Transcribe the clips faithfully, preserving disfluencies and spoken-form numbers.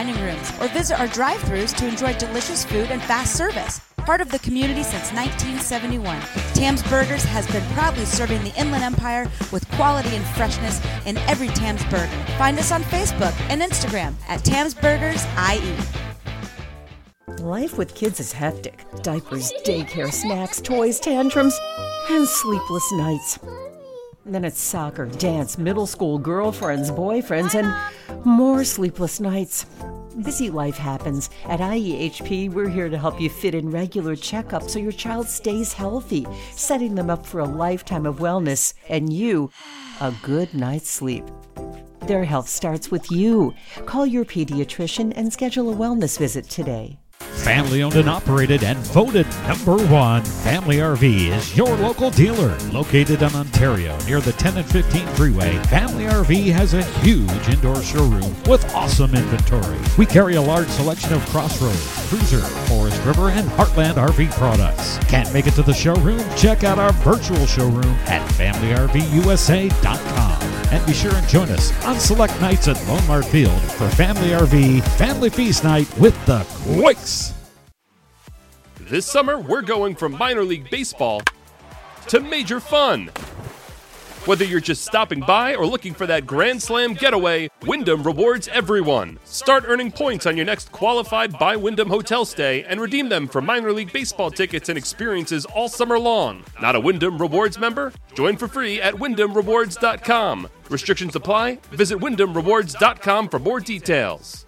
dining rooms or visit our drive-thrus to enjoy delicious food and fast service. Part of the community since nineteen seventy-one, Tam's Burgers has been proudly serving the Inland Empire with quality and freshness in every Tam's Burger. Find us on Facebook and Instagram at Tam's Burgers I E. Life with kids is hectic. Diapers, daycare, snacks, toys, tantrums, and sleepless nights. And then it's soccer, dance, middle school, girlfriends, boyfriends, and more sleepless nights. Busy life happens. At I E H P, we're here to help you fit in regular checkups so your child stays healthy, setting them up for a lifetime of wellness and you, a good night's sleep. Their health starts with you. Call your pediatrician and schedule a wellness visit today. Family owned and operated and voted number one, Family R V is your local dealer. Located in Ontario near the ten and fifteen freeway, Family R V has a huge indoor showroom with awesome inventory. We carry a large selection of Crossroads, Cruiser, Forest River, and Heartland R V products. Can't make it to the showroom? Check out our virtual showroom at family r v u s a dot com. And be sure and join us on select nights at Lone Mart Field for Family R V Family Feast Night with the Quakes. This summer, we're going from minor league baseball to major fun. Whether you're just stopping by or looking for that Grand Slam getaway, Wyndham rewards everyone. Start earning points on your next qualified by Wyndham hotel stay and redeem them for minor league baseball tickets and experiences all summer long. Not a Wyndham Rewards member? Join for free at wyndham rewards dot com. Restrictions apply. Visit wyndham rewards dot com for more details.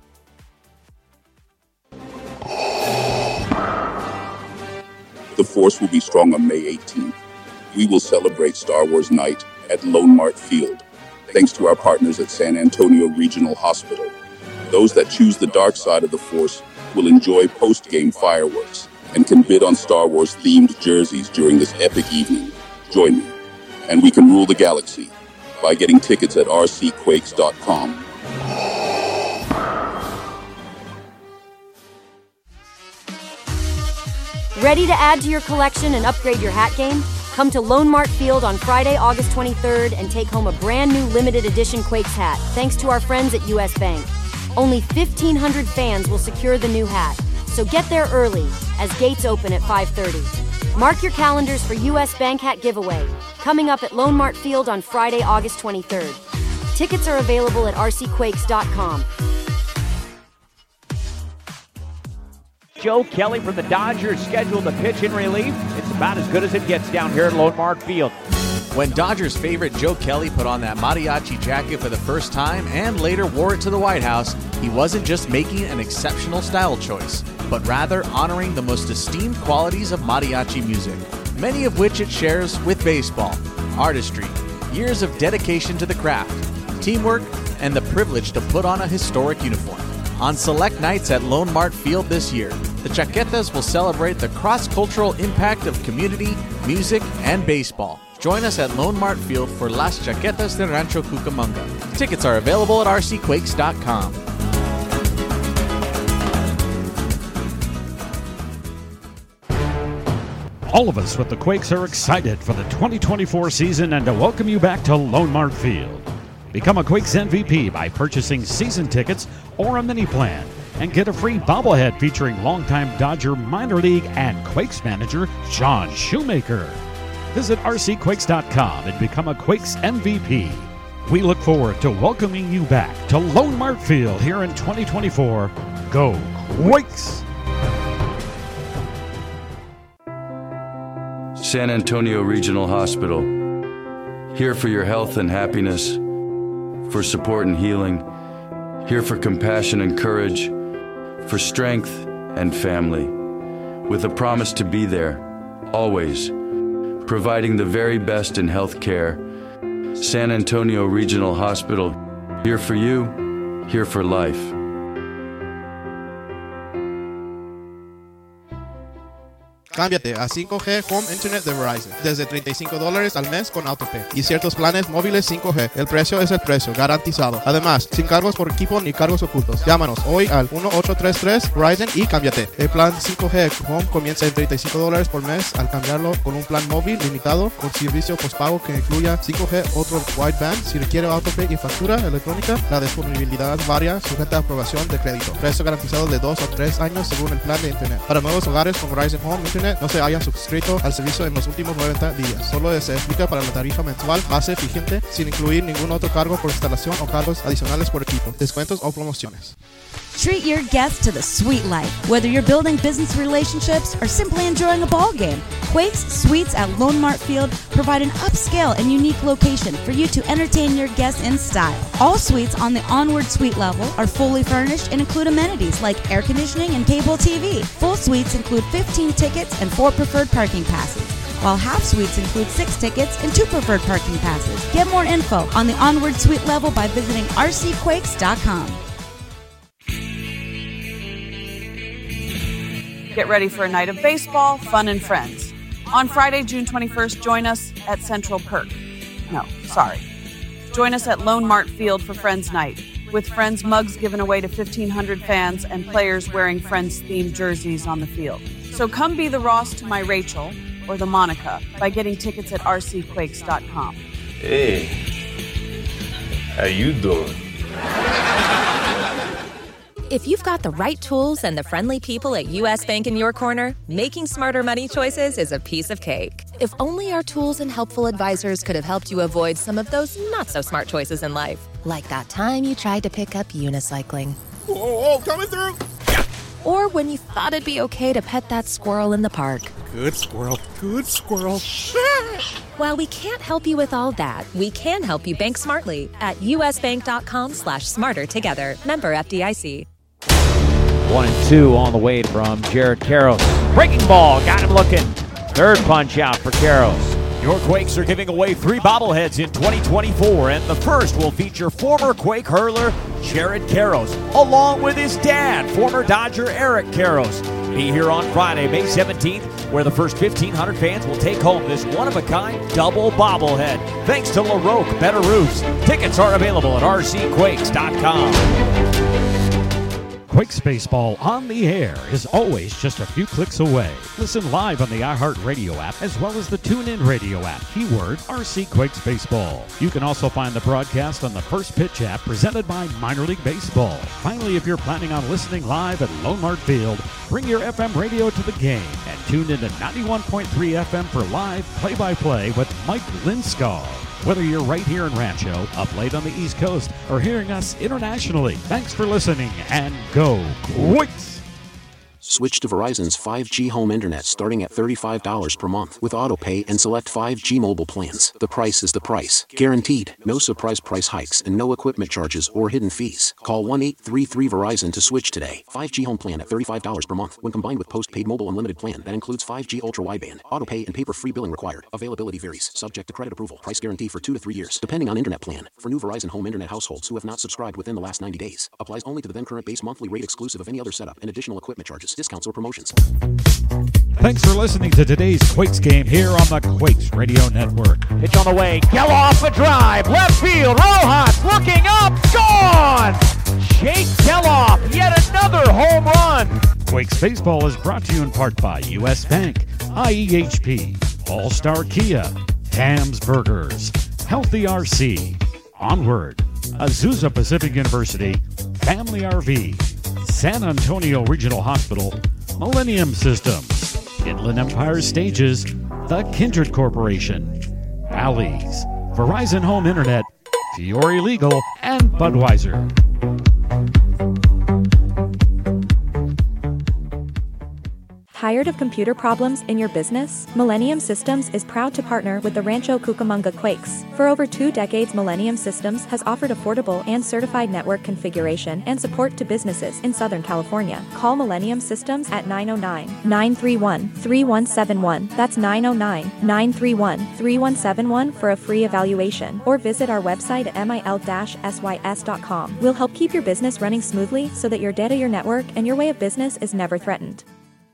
The Force will be strong on May eighteenth. We will celebrate Star Wars Night at Lone Mart Field, thanks to our partners at San Antonio Regional Hospital. Those that choose the dark side of the Force will enjoy post-game fireworks and can bid on Star Wars-themed jerseys during this epic evening. Join me, and we can rule the galaxy by getting tickets at r c quakes dot com. Ready to add to your collection and upgrade your hat game? Come to Lone Mart Field on Friday, August twenty-third and take home a brand new limited edition Quakes hat, thanks to our friends at U S Bank. Only fifteen hundred fans will secure the new hat, so get there early as gates open at five thirty. Mark your calendars for U S Bank hat giveaway, coming up at Lone Mart Field on Friday, August twenty-third. Tickets are available at r c quakes dot com. Joe Kelly from the Dodgers scheduled to pitch in relief. It's about as good as it gets down here at Lone Mart Field. When Dodgers favorite Joe Kelly put on that mariachi jacket for the first time and later wore it to the White House, he wasn't just making an exceptional style choice, but rather honoring the most esteemed qualities of mariachi music, many of which it shares with baseball: artistry, years of dedication to the craft, teamwork, and the privilege to put on a historic uniform. On select nights at Lone Mart Field this year, the Chaquetas will celebrate the cross-cultural impact of community, music, and baseball. Join us at Lone Mart Field for Las Chaquetas de Rancho Cucamonga. Tickets are available at r c quakes dot com. All of us with the Quakes are excited for the twenty twenty-four season and to welcome you back to Lone Mart Field. Become a Quakes M V P by purchasing season tickets or a mini plan and get a free bobblehead featuring longtime Dodger minor league and Quakes manager John Shoemaker. Visit r c quakes dot com and become a Quakes M V P. We look forward to welcoming you back to Lone Mart Field here in twenty twenty-four. Go Quakes! San Antonio Regional Hospital, here for your health and happiness, for support and healing, here for compassion and courage, for strength and family, with a promise to be there, always, providing the very best in health care. San Antonio Regional Hospital, here for you, here for life. Cámbiate a cinco G Home Internet de Verizon desde treinta y cinco dólares al mes con AutoPay y ciertos planes móviles cinco G. El precio es el precio, garantizado. Además, sin cargos por equipo ni cargos ocultos. Llámanos hoy al uno ocho tres tres Verizon y cámbiate. El plan cinco G Home comienza en treinta y cinco dólares por mes al cambiarlo con un plan móvil limitado con servicio postpago que incluya cinco G, otro wideband. Si requiere AutoPay y factura electrónica, la disponibilidad varía sujeta a aprobación de crédito. Precio garantizado de dos o tres años según el plan de internet. Para nuevos hogares con Verizon Home Internet, no se hayan suscrito al servicio en los últimos noventa días. Solo se aplica para la tarifa mensual base vigente sin incluir ningún otro cargo por instalación o cargos adicionales por equipo, descuentos o promociones. Treat your guests to the sweet life. Whether you're building business relationships or simply enjoying a ball game, Quake's Suites at Lone Mart Field provide an upscale and unique location for you to entertain your guests in style. All suites on the Onward Suite level are fully furnished and include amenities like air conditioning and cable T V. Full suites include fifteen tickets and four preferred parking passes, while half suites include six tickets and two preferred parking passes. Get more info on the Onward Suite level by visiting r c quakes dot com. Get ready for a night of baseball, fun, and friends. On Friday, June twenty-first, join us at Central Perk. No, sorry. Join us at Lone Mart Field for Friends Night, with Friends mugs given away to fifteen hundred fans and players wearing Friends-themed jerseys on the field. So come be the Ross to my Rachel, or the Monica, by getting tickets at r c quakes dot com. Hey, how you doing? If you've got the right tools and the friendly people at U S Bank in your corner, making smarter money choices is a piece of cake. If only our tools and helpful advisors could have helped you avoid some of those not-so-smart choices in life. Like that time you tried to pick up unicycling. Whoa, whoa, coming through! Or when you thought it'd be okay to pet that squirrel in the park. Good squirrel, good squirrel. While we can't help you with all that, we can help you bank smartly at usbank.com slash smarter together. Member F D I C. One and two on the way from Jared Karros. Breaking ball, got him looking. Third punch out for Karros. Your Quakes are giving away three bobbleheads in twenty twenty-four, and the first will feature former Quake hurler Jared Karros, along with his dad, former Dodger Eric Karros. Be here on Friday, May seventeenth, where the first fifteen hundred fans will take home this one-of-a-kind double bobblehead. Thanks to LaRoque Better Roofs. Tickets are available at r c quakes dot com. Quakes Baseball on the air is always just a few clicks away. Listen live on the iHeartRadio app as well as the TuneIn Radio app. Keyword R C Quakes Baseball. You can also find the broadcast on the First Pitch app presented by Minor League Baseball. Finally, if you're planning on listening live at Lone Mart Field, bring your F M radio to the game and tune in to ninety-one point three F M for live play-by-play with Mike Linscall. Whether you're right here in Rancho, up late on the East Coast, or hearing us internationally, thanks for listening, and go Quakes! Switch to Verizon's five G home internet starting at thirty-five dollars per month with AutoPay and select five G mobile plans. The price is the price. Guaranteed. No surprise price hikes and no equipment charges or hidden fees. Call one eight three three Verizon to switch today. five G home plan at thirty-five dollars per month when combined with postpaid mobile unlimited plan that includes five G ultra wideband. AutoPay and paper-free billing required. Availability varies. Subject to credit approval. Price guarantee for two to three years depending on internet plan. For new Verizon home internet households who have not subscribed within the last ninety days. Applies only to the then current base monthly rate exclusive of any other setup and additional equipment charges, discounts, or promotions. Thanks for listening to today's Quakes game here on the Quakes Radio Network. Pitch on the way. Geloff a drive. Left field. Rojas looking up. Gone! Jake Geloff, yet another home run. Quakes Baseball is brought to you in part by U S Bank, I E H P, All-Star Kia, Tam's Burgers, Healthy R C, Onward, Azusa Pacific University, Family R V, San Antonio Regional Hospital, Millennium Systems, Inland Empire Stages, The Kindred Corporation, Bally's, Verizon Home Internet, Fiore Legal, and Budweiser. Tired of computer problems in your business? Millennium Systems is proud to partner with the Rancho Cucamonga Quakes. For over two decades, Millennium Systems has offered affordable and certified network configuration and support to businesses in Southern California. Call Millennium Systems at nine oh nine, nine three one, three one seven one. That's nine oh nine, nine three one, three one seven one for a free evaluation, or visit our website at mil dash s y s dot com. We'll help keep your business running smoothly so that your data, your network, and your way of business is never threatened.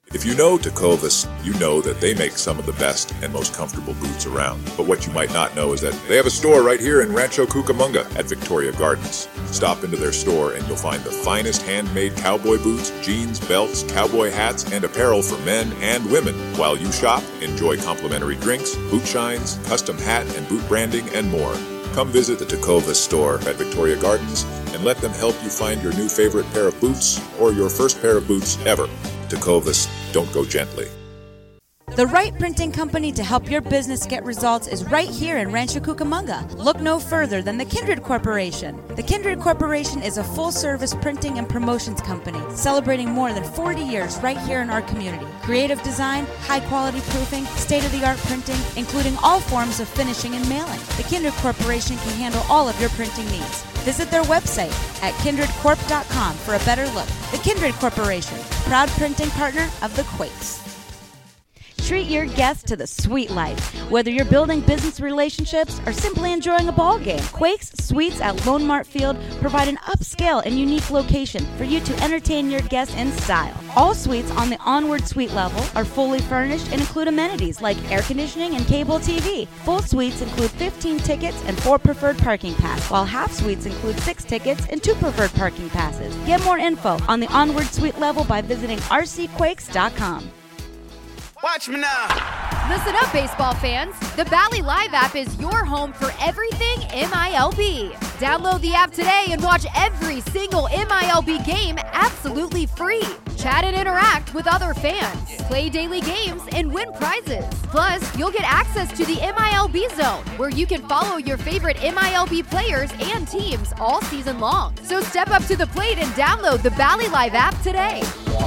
If you know Tecovas, you know that they make some of the best and most comfortable boots around. But what you might not know is that they have a store right here in Rancho Cucamonga at Victoria Gardens. Stop into their store and you'll find the finest handmade cowboy boots, jeans, belts, cowboy hats, and apparel for men and women. While you shop, enjoy complimentary drinks, boot shines, custom hat and boot branding, and more. Come visit the Tecovas store at Victoria Gardens and let them help you find your new favorite pair of boots or your first pair of boots ever. Tecovas, don't go gently. The right printing company to help your business get results is right here in Rancho Cucamonga. Look no further than the Kindred Corporation. The Kindred Corporation is a full-service printing and promotions company celebrating more than forty years right here in our community. Creative design, high-quality proofing, state-of-the-art printing, including all forms of finishing and mailing. The Kindred Corporation can handle all of your printing needs. Visit their website at kindred corp dot com for a better look. The Kindred Corporation, proud printing partner of the Quakes. Treat your guests to the sweet life. Whether you're building business relationships or simply enjoying a ball game, Quakes Suites at Lone Mart Field provide an upscale and unique location for you to entertain your guests in style. All suites on the Onward Suite level are fully furnished and include amenities like air conditioning and cable T V. Full suites include fifteen tickets and four preferred parking passes, while half suites include six tickets and two preferred parking passes. Get more info on the Onward Suite level by visiting r c quakes dot com. Watch me now. Listen up, baseball fans. The Bally Live app is your home for everything M I L B. Download the app today and watch every single M I L B game absolutely free. Chat and interact with other fans. Play daily games and win prizes. Plus, you'll get access to the M I L B Zone, where you can follow your favorite M I L B players and teams all season long. So step up to the plate and download the Bally Live app today.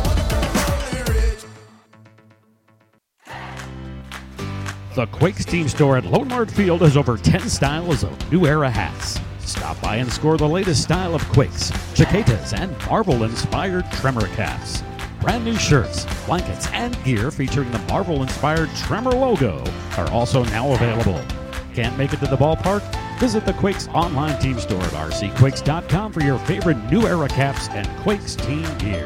The Quakes team store at Lone Mart Field has over ten styles of New Era hats. Stop by and score the latest style of Quakes, Chiquetas, and Marvel-inspired Tremor caps. Brand new shirts, blankets, and gear featuring the Marvel-inspired Tremor logo are also now available. Can't make it to the ballpark? Visit the Quakes online team store at r c quakes dot com for your favorite New Era caps and Quakes team gear.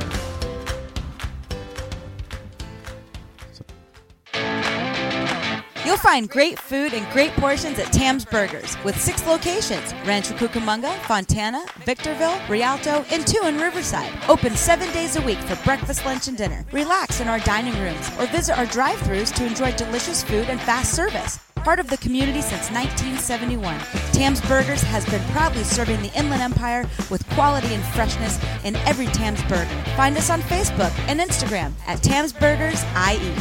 You'll find great food and great portions at Tam's Burgers with six locations: Rancho Cucamonga, Fontana, Victorville, Rialto, and two in Riverside. Open seven days a week for breakfast, lunch, and dinner. Relax in our dining rooms or visit our drive-thrus to enjoy delicious food and fast service. Part of the community since nineteen seventy-one, Tam's Burgers has been proudly serving the Inland Empire with quality and freshness in every Tam's Burger. Find us on Facebook and Instagram at Tam's Burgers I E.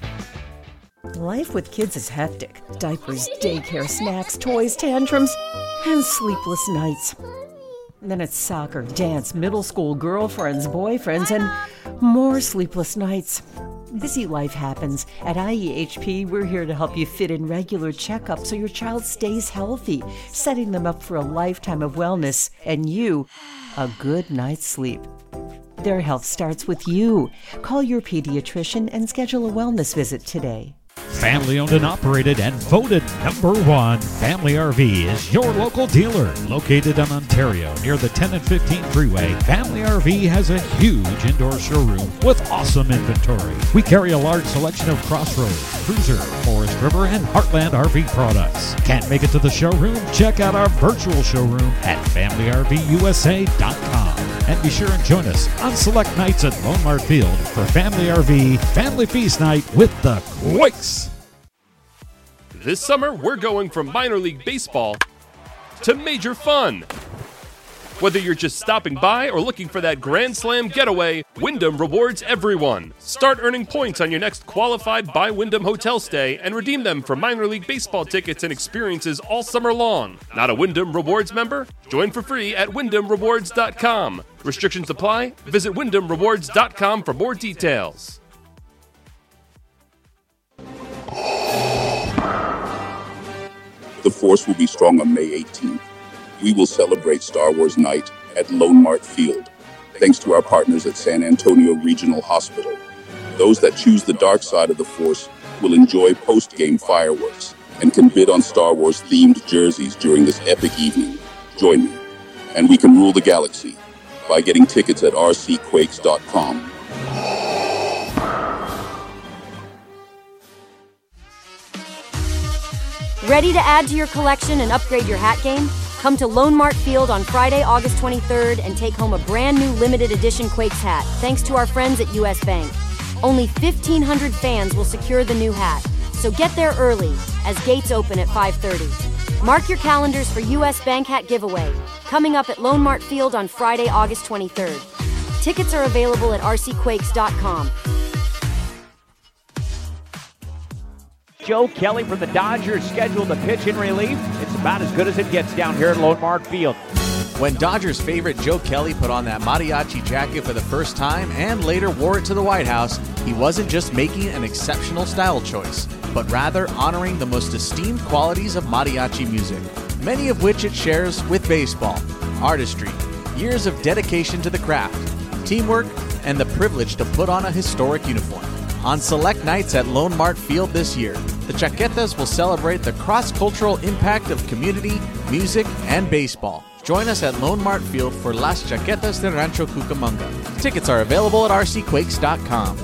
Life with kids is hectic. Diapers, daycare, snacks, toys, tantrums, and sleepless nights. Then it's soccer, dance, middle school girlfriends, boyfriends, and more sleepless nights. Busy life happens. At I E H P, we're here to help you fit in regular checkups so your child stays healthy, setting them up for a lifetime of wellness and you, a good night's sleep. Their health starts with you. Call your pediatrician and schedule a wellness visit today. Family owned and operated and voted number one, Family R V is your local dealer. Located in Ontario near the ten and fifteen freeway, Family R V has a huge indoor showroom with awesome inventory. We carry a large selection of Crossroads, Cruiser, Forest River, and Heartland R V products. Can't make it to the showroom? Check out our virtual showroom at family r v u s a dot com. And be sure and join us on select nights at Lone Mart Field for Family R V Family Feast Night with the Quakes. This summer, we're going from minor league baseball to major fun. Whether you're just stopping by or looking for that Grand Slam getaway, Wyndham rewards everyone. Start earning points on your next qualified by Wyndham hotel stay and redeem them for minor league baseball tickets and experiences all summer long. Not a Wyndham Rewards member? Join for free at wyndham rewards dot com. Restrictions apply. Visit wyndham rewards dot com for more details. The Force will be strong on May eighteenth. We will celebrate Star Wars Night at Lone Mart Field, thanks to our partners at San Antonio Regional Hospital. Those that choose the dark side of the Force will enjoy post-game fireworks and can bid on Star Wars-themed jerseys during this epic evening. Join me, and we can rule the galaxy by getting tickets at r c quakes dot com. Ready to add to your collection and upgrade your hat game? Come to Lone Mart Field on Friday, August twenty-third and take home a brand new limited edition Quakes hat, thanks to our friends at U S Bank. Only fifteen hundred fans will secure the new hat, so get there early as gates open at five thirty. Mark your calendars for U S Bank hat giveaway, coming up at Lone Mart Field on Friday, August twenty-third. Tickets are available at r c quakes dot com. Joe Kelly from the Dodgers scheduled to pitch in relief. It's about as good as it gets down here at Lone Mart Field. When Dodgers favorite Joe Kelly put on that mariachi jacket for the first time and later wore it to the White House, he wasn't just making an exceptional style choice, but rather honoring the most esteemed qualities of mariachi music, many of which it shares with baseball: artistry, years of dedication to the craft, teamwork, and the privilege to put on a historic uniform. On select nights at Lone Mart Field this year, the Chaquetas will celebrate the cross-cultural impact of community, music, and baseball. Join us at Lone Mart Field for Las Chaquetas de Rancho Cucamonga. Tickets are available at r c quakes dot com.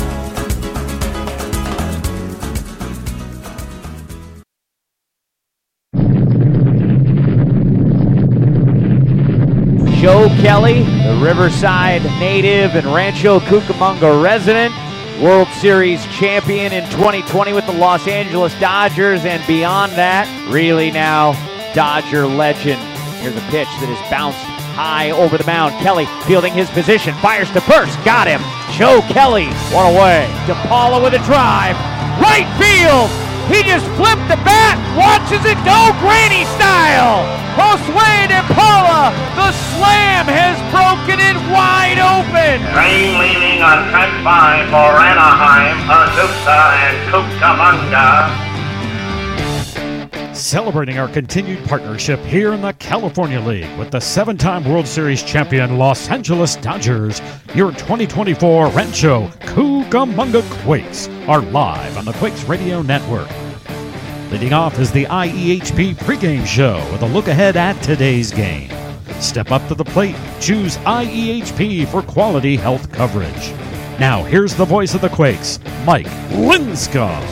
Joe Kelly, the Riverside native and Rancho Cucamonga resident, World Series champion in twenty twenty with the Los Angeles Dodgers, and beyond that, really now, Dodger legend. Here's a pitch that is bounced high over the mound. Kelly fielding his position, fires to first, got him. Joe Kelly, one away. DePaula with a drive, right field. He just flipped the bat, watches it go granny style. Josue DePaula, the slam has broken it wide open. Train leaving on track five for Anaheim, Azusa, and Cucamonga. Celebrating our continued partnership here in the California League with the seven-time World Series champion Los Angeles Dodgers, your twenty twenty-four Rancho Cucamonga Quakes are live on the Quakes Radio Network. Leading off is the I E H P pregame show with a look ahead at today's game. Step up to the plate, choose I E H P for quality health coverage. Now here's the voice of the Quakes, Mike Linscomb.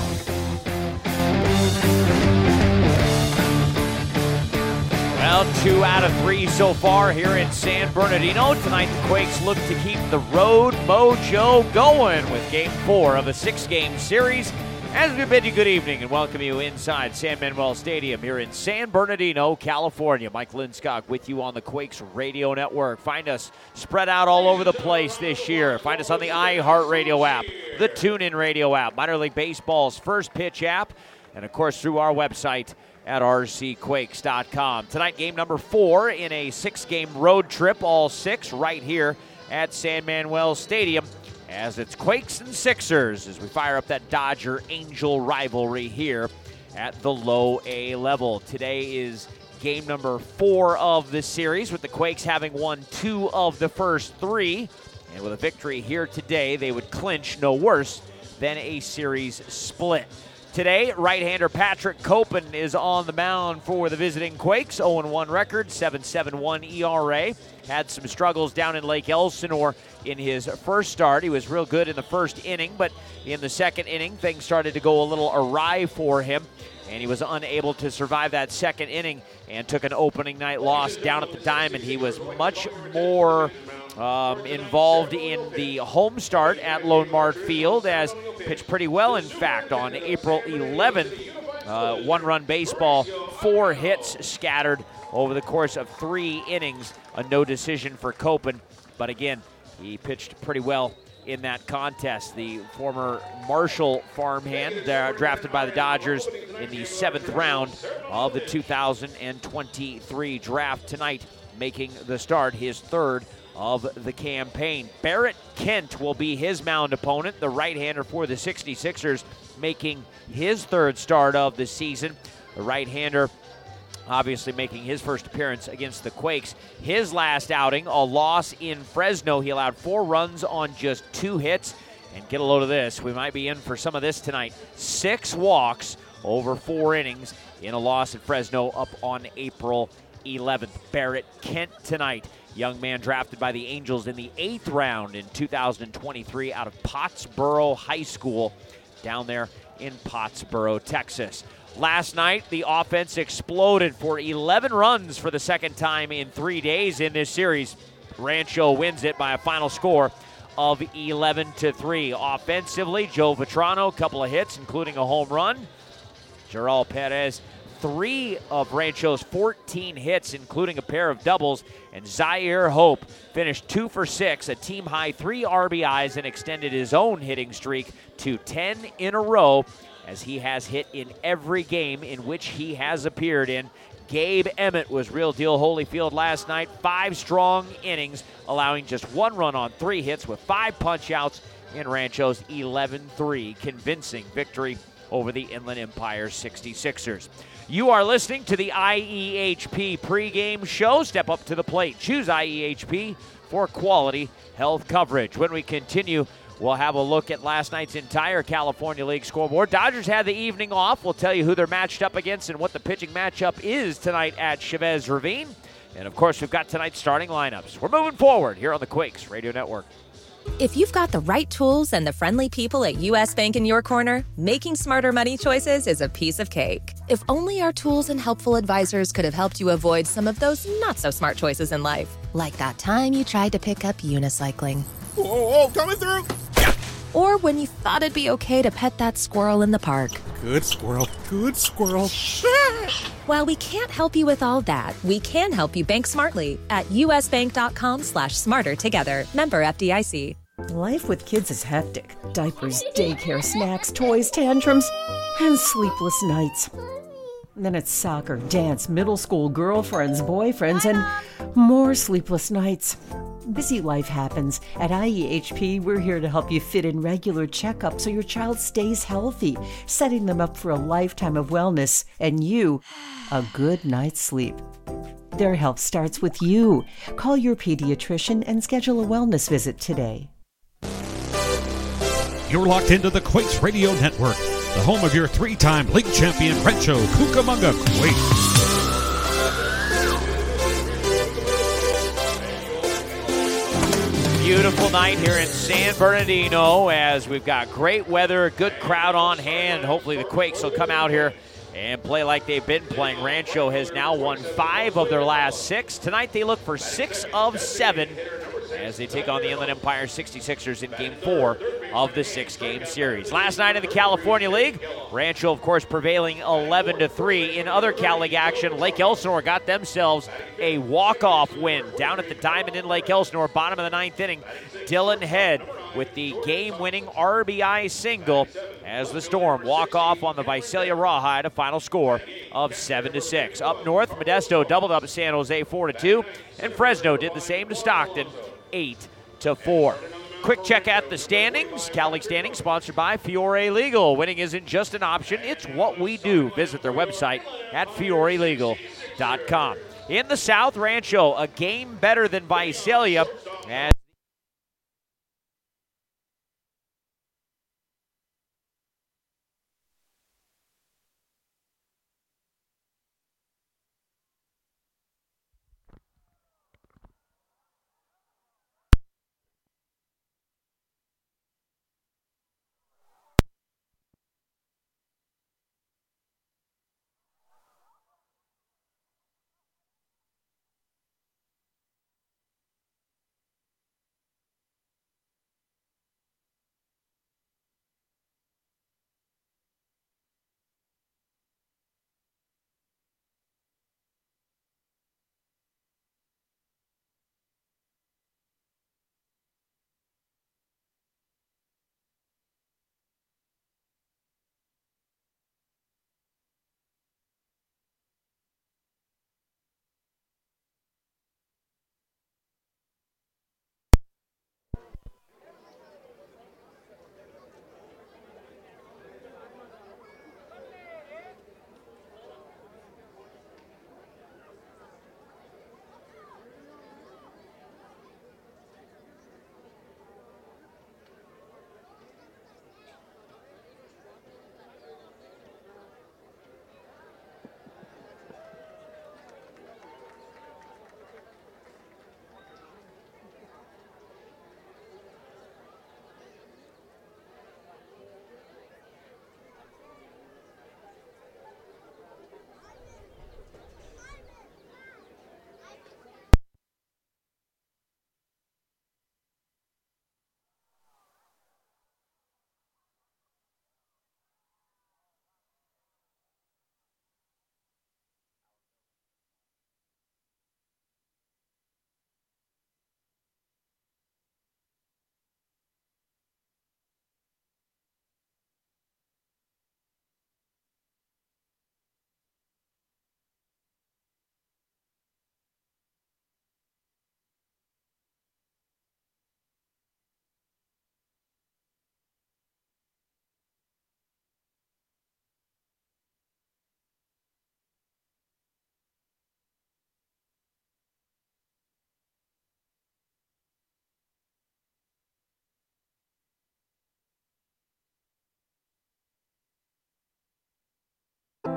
Well, two out of three so far here in San Bernardino. Tonight, the Quakes look to keep the road mojo going with game four of a six-game series. As we bid you good evening and welcome you inside San Manuel Stadium here in San Bernardino, California. Mike Linscomb with you on the Quakes Radio Network. Find us spread out all over the place this year. Find us on the iHeartRadio app, the TuneIn Radio app, Minor League Baseball's First Pitch app, and of course through our website at r c quakes dot com. Tonight, game number four in a six-game road trip, all six right here at San Manuel Stadium, as it's Quakes and Sixers as we fire up that Dodger-Angel rivalry here at the low A level. Today is game number four of this series, with the Quakes having won two of the first three. And with a victory here today, they would clinch no worse than a series split. Today, right-hander Patrick Copen is on the mound for the visiting Quakes. oh and one record, seven point seven one E R A. Had some struggles down in Lake Elsinore in his first start. He was real good in the first inning, but in the second inning, things started to go a little awry for him, and he was unable to survive that second inning and took an opening night loss down at the Diamond. He was much more Um, involved in the home start at Lone Mart Field, as pitched pretty well, in fact, on April eleventh. Uh, one-run baseball, four hits scattered over the course of three innings. A no decision for Copen, but again, he pitched pretty well in that contest. The former Marshall farmhand, uh, drafted by the Dodgers in the seventh round of the two thousand twenty-three draft, tonight making the start, his third of the campaign. Barrett Kent will be his mound opponent, the right-hander for the sixty-sixers, making his third start of the season. The right-hander obviously making his first appearance against the Quakes. His last outing, a loss in Fresno. He allowed four runs on just two hits. And get a load of this, we might be in for some of this tonight. Six walks over four innings in a loss at Fresno up on April eleventh. Barrett Kent tonight. Young man drafted by the Angels in the eighth round in two thousand twenty-three out of Pottsboro High School down there in Pottsboro, Texas. Last night, the offense exploded for eleven runs for the second time in three days in this series. Rancho wins it by a final score of eleven to three. Offensively, Joe Vitrano, a couple of hits, including a home run. Joral Perez, three of Rancho's fourteen hits, including a pair of doubles. And Zaire Hope finished two for six, a team-high three R B Is, and extended his own hitting streak to ten in a row, as he has hit in every game in which he has appeared in. Gabe Emmett was real deal Holyfield last night. Five strong innings, allowing just one run on three hits with five punch-outs in Rancho's eleven three convincing victory over the Inland Empire sixty-sixers. You are listening to the I E H P pregame show. Step up to the plate. Choose I E H P for quality health coverage. When we continue, we'll have a look at last night's entire California League scoreboard. Dodgers had the evening off. We'll tell you who they're matched up against and what the pitching matchup is tonight at Chavez Ravine. And, of course, we've got tonight's starting lineups. We're moving forward here on the Quakes Radio Network. If you've got the right tools and the friendly people at U S Bank in your corner, making smarter money choices is a piece of cake. If only our tools and helpful advisors could have helped you avoid some of those not-so-smart choices in life. Like that time you tried to pick up unicycling. Whoa, whoa, coming through! Or when you thought it'd be okay to pet that squirrel in the park. Good squirrel, good squirrel. While we can't help you with all that, we can help you bank smartly at usbank.com slash smarter together. Member F D I C. Life with kids is hectic. Diapers, daycare, snacks, toys, tantrums, and sleepless nights. And then it's soccer, dance, middle school, girlfriends, boyfriends, and more sleepless nights. Busy life happens. At I E H P, we're here to help you fit in regular checkups so your child stays healthy, setting them up for a lifetime of wellness and you, a good night's sleep. Their health starts with you. Call your pediatrician and schedule a wellness visit today. You're locked into the Quakes Radio Network, the home of your three-time league champion Rancho Cucamonga Quakes. Beautiful night here in San Bernardino as we've got great weather, good crowd on hand. Hopefully the Quakes will come out here and play like they've been playing. Rancho has now won five of their last six. Tonight they look for six of seven as they take on the Inland Empire sixty-sixers in game four of the six-game series. Last night in the California League, Rancho, of course, prevailing eleven to three. In other Cal League action, Lake Elsinore got themselves a walk-off win down at the Diamond in Lake Elsinore, bottom of the ninth inning. Dylan Head with the game-winning R B I single as the Storm walk off on the Visalia Rawhide, a final score of seven to six. Up north, Modesto doubled up San Jose four to two, and Fresno did the same to Stockton, eight to four. Quick check at the standings. Cal League standings sponsored by Fiore Legal. Winning isn't just an option, it's what we do. Visit their website at fiore legal dot com. In the South, Rancho, a game better than Visalia as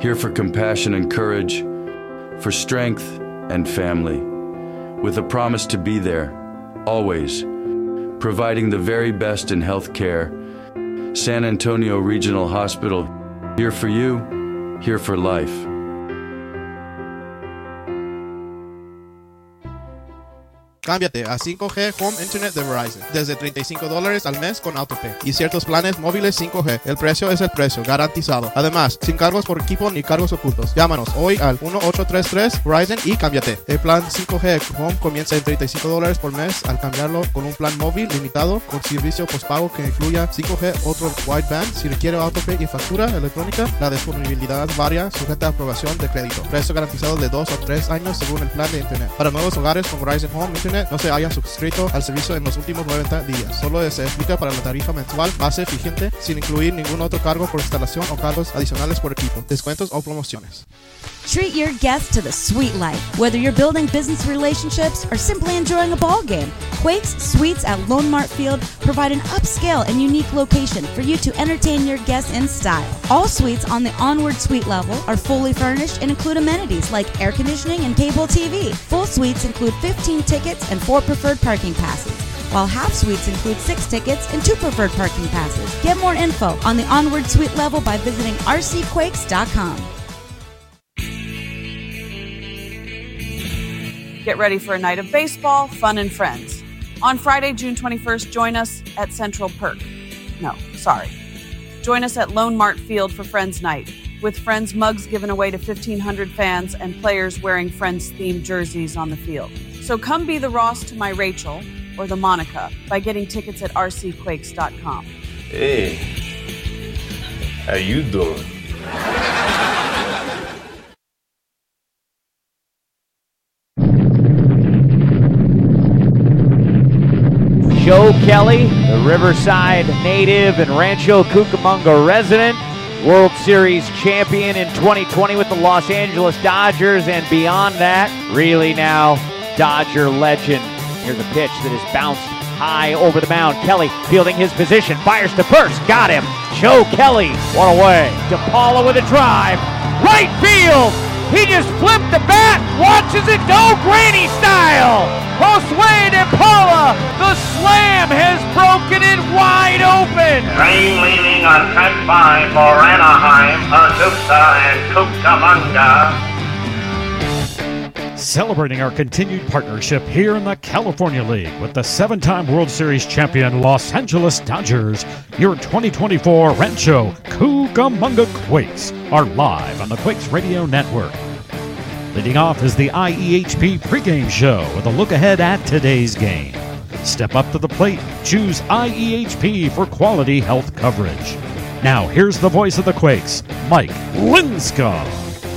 here for compassion and courage, for strength and family, with a promise to be there, always, providing the very best in health care. San Antonio Regional Hospital, here for you, here for life. Cámbiate a cinco G Home Internet de Verizon desde treinta y cinco dólares al mes con AutoPay y ciertos planes móviles cinco G. El precio es el precio, garantizado. Además, sin cargos por equipo ni cargos ocultos. Llámanos hoy al uno ocho tres tres Verizon y cámbiate. El plan cinco G Home comienza en treinta y cinco dólares por mes al cambiarlo con un plan móvil limitado con servicio postpago que incluya cinco G, otro wideband. Si requiere AutoPay y factura electrónica, la disponibilidad varía sujeta a aprobación de crédito. Precio garantizado de dos o tres años según el plan de Internet. Para nuevos hogares con Verizon Home Internet, no se haya suscrito al servicio en los últimos noventa días. Solo se aplica para la tarifa mensual base vigente sin incluir ningún otro cargo por instalación o cargos adicionales por equipo, descuentos o promociones. Treat your guests to the sweet life. Whether you're building business relationships or simply enjoying a ball game, Quakes Suites at Lone Mart Field provide an upscale and unique location for you to entertain your guests in style. All suites on the Onward Suite level are fully furnished and include amenities like air conditioning and cable T V. Full suites include fifteen tickets and four preferred parking passes, while half suites include six tickets and two preferred parking passes. Get more info on the Onward Suite level by visiting r c quakes dot com. Get ready for a night of baseball, fun, and friends. On Friday, June twenty-first, join us at Central Perk. No, sorry. Join us at Lone Mart Field for Friends Night, with Friends mugs given away to fifteen hundred fans and players wearing Friends-themed jerseys on the field. So come be the Ross to my Rachel, or the Monica, by getting tickets at r c quakes dot com. Hey, how you doing? Joe Kelly, the Riverside native and Rancho Cucamonga resident, World Series champion in twenty twenty with the Los Angeles Dodgers, and beyond that, really now, Dodger legend. Here's a pitch that is bounced high over the mound. Kelly fielding his position, fires to first, got him. Joe Kelly, one away. DePaula with a drive, right field. He just flipped the bat, watches it go, granny style. Josue DePaula, the slam has broken it wide open. Train leaving on track five for Anaheim, Azusa, and Cucamonga. Celebrating our continued partnership here in the California League with the seven-time World Series champion Los Angeles Dodgers, your twenty twenty-four Rancho Cucamonga Quakes are live on the Quakes Radio Network. Leading off is the I E H P pregame show with a look ahead at today's game. Step up to the plate, choose I E H P for quality health coverage. Now here's the voice of the Quakes, Mike Linscomb.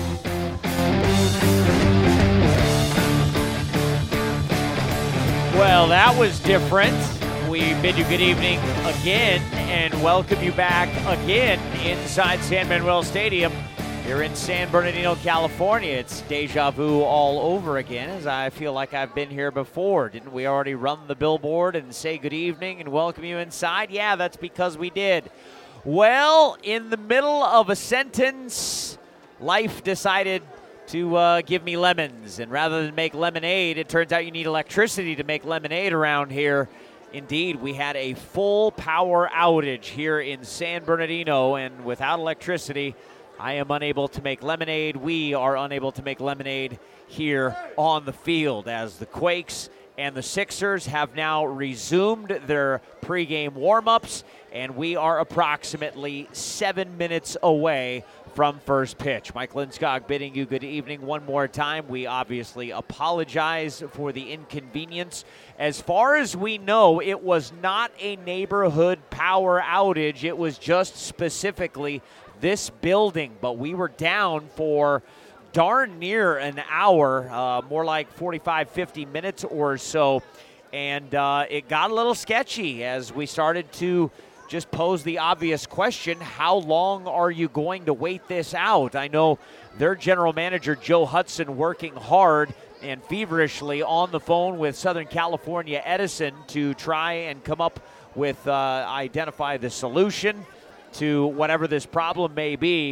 Well, that was different. We bid you good evening again and welcome you back again inside San Manuel Stadium here in San Bernardino, California. It's deja vu all over again, as I feel like I've been here before. Didn't we already run the billboard and say good evening and welcome you inside? Yeah, that's because we did. Well, in the middle of a sentence, life decided to uh, give me lemons. And rather than make lemonade, it turns out you need electricity to make lemonade around here. Indeed, we had a full power outage here in San Bernardino, and without electricity, I am unable to make lemonade. We are unable to make lemonade here on the field as the Quakes and the Sixers have now resumed their pregame warm-ups, and we are approximately seven minutes away from first pitch. Mike Linscomb bidding you good evening one more time. We obviously apologize for the inconvenience. As far as we know, it was not a neighborhood power outage. It was just specifically this building, but we were down for darn near an hour, uh, more like forty-five, fifty minutes or so, and uh, it got a little sketchy as we started to just pose the obvious question, how long are you going to wait this out? I know their general manager, Joe Hudson, working hard and feverishly on the phone with Southern California Edison to try and come up with, uh, identify the solution to whatever this problem may be.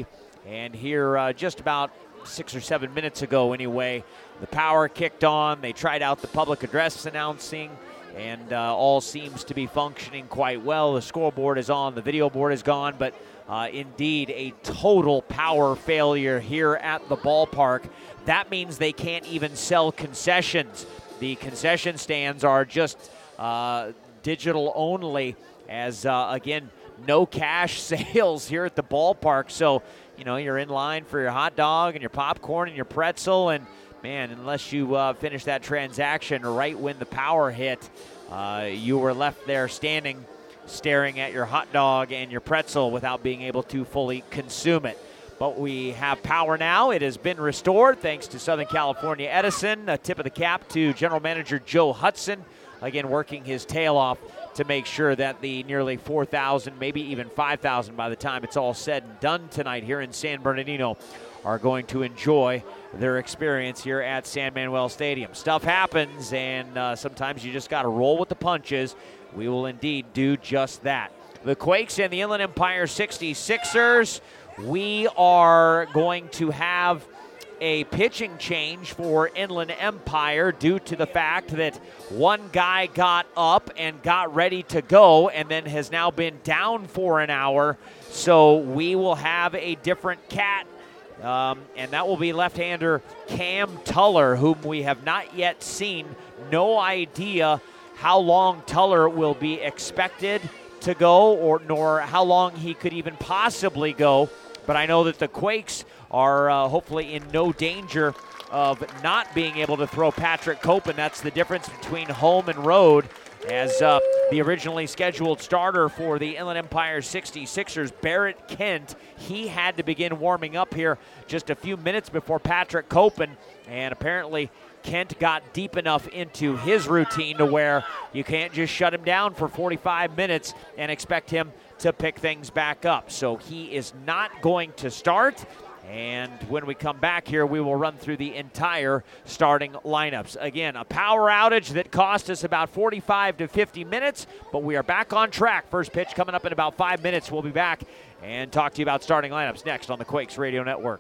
And here uh, just about six or seven minutes ago anyway, the power kicked on. They tried out the public address announcing, and uh, all seems to be functioning quite well. The scoreboard is on, the video board is gone, but uh, indeed a total power failure here at the ballpark. That means they can't even sell concessions. The concession stands are just uh, digital only, as uh, again, no cash sales here at the ballpark. So, you know, you're in line for your hot dog and your popcorn and your pretzel, and man, unless you uh, finish that transaction right when the power hit, uh, you were left there standing, staring at your hot dog and your pretzel without being able to fully consume it. But we have power now. It has been restored thanks to Southern California Edison. A tip of the cap to General Manager Joe Hudson, again working his tail off to make sure that the nearly four thousand, maybe even five thousand by the time it's all said and done tonight here in San Bernardino are going to enjoy their experience here at San Manuel Stadium. Stuff happens, and uh, sometimes you just got to roll with the punches. We will indeed do just that. The Quakes and the Inland Empire sixty-sixers, we are going to have a pitching change for Inland Empire due to the fact that one guy got up and got ready to go and then has now been down for an hour. So we will have a different cat, um, and that will be left-hander Cam Tuller, whom we have not yet seen. No idea how long Tuller will be expected to go, or nor how long he could even possibly go. But I know that the Quakes are uh, hopefully in no danger of not being able to throw Patrick Copen. That's the difference between home and road, as uh, the originally scheduled starter for the Inland Empire sixty-sixers, Barrett Kent, he had to begin warming up here just a few minutes before Patrick Copen, and apparently Kent got deep enough into his routine to where you can't just shut him down for forty-five minutes and expect him to pick things back up. So he is not going to start. And when we come back here, we will run through the entire starting lineups. Again, a power outage that cost us about forty-five to fifty minutes, but we are back on track. First pitch coming up in about five minutes. We'll be back and talk to you about starting lineups next on the Quakes Radio Network.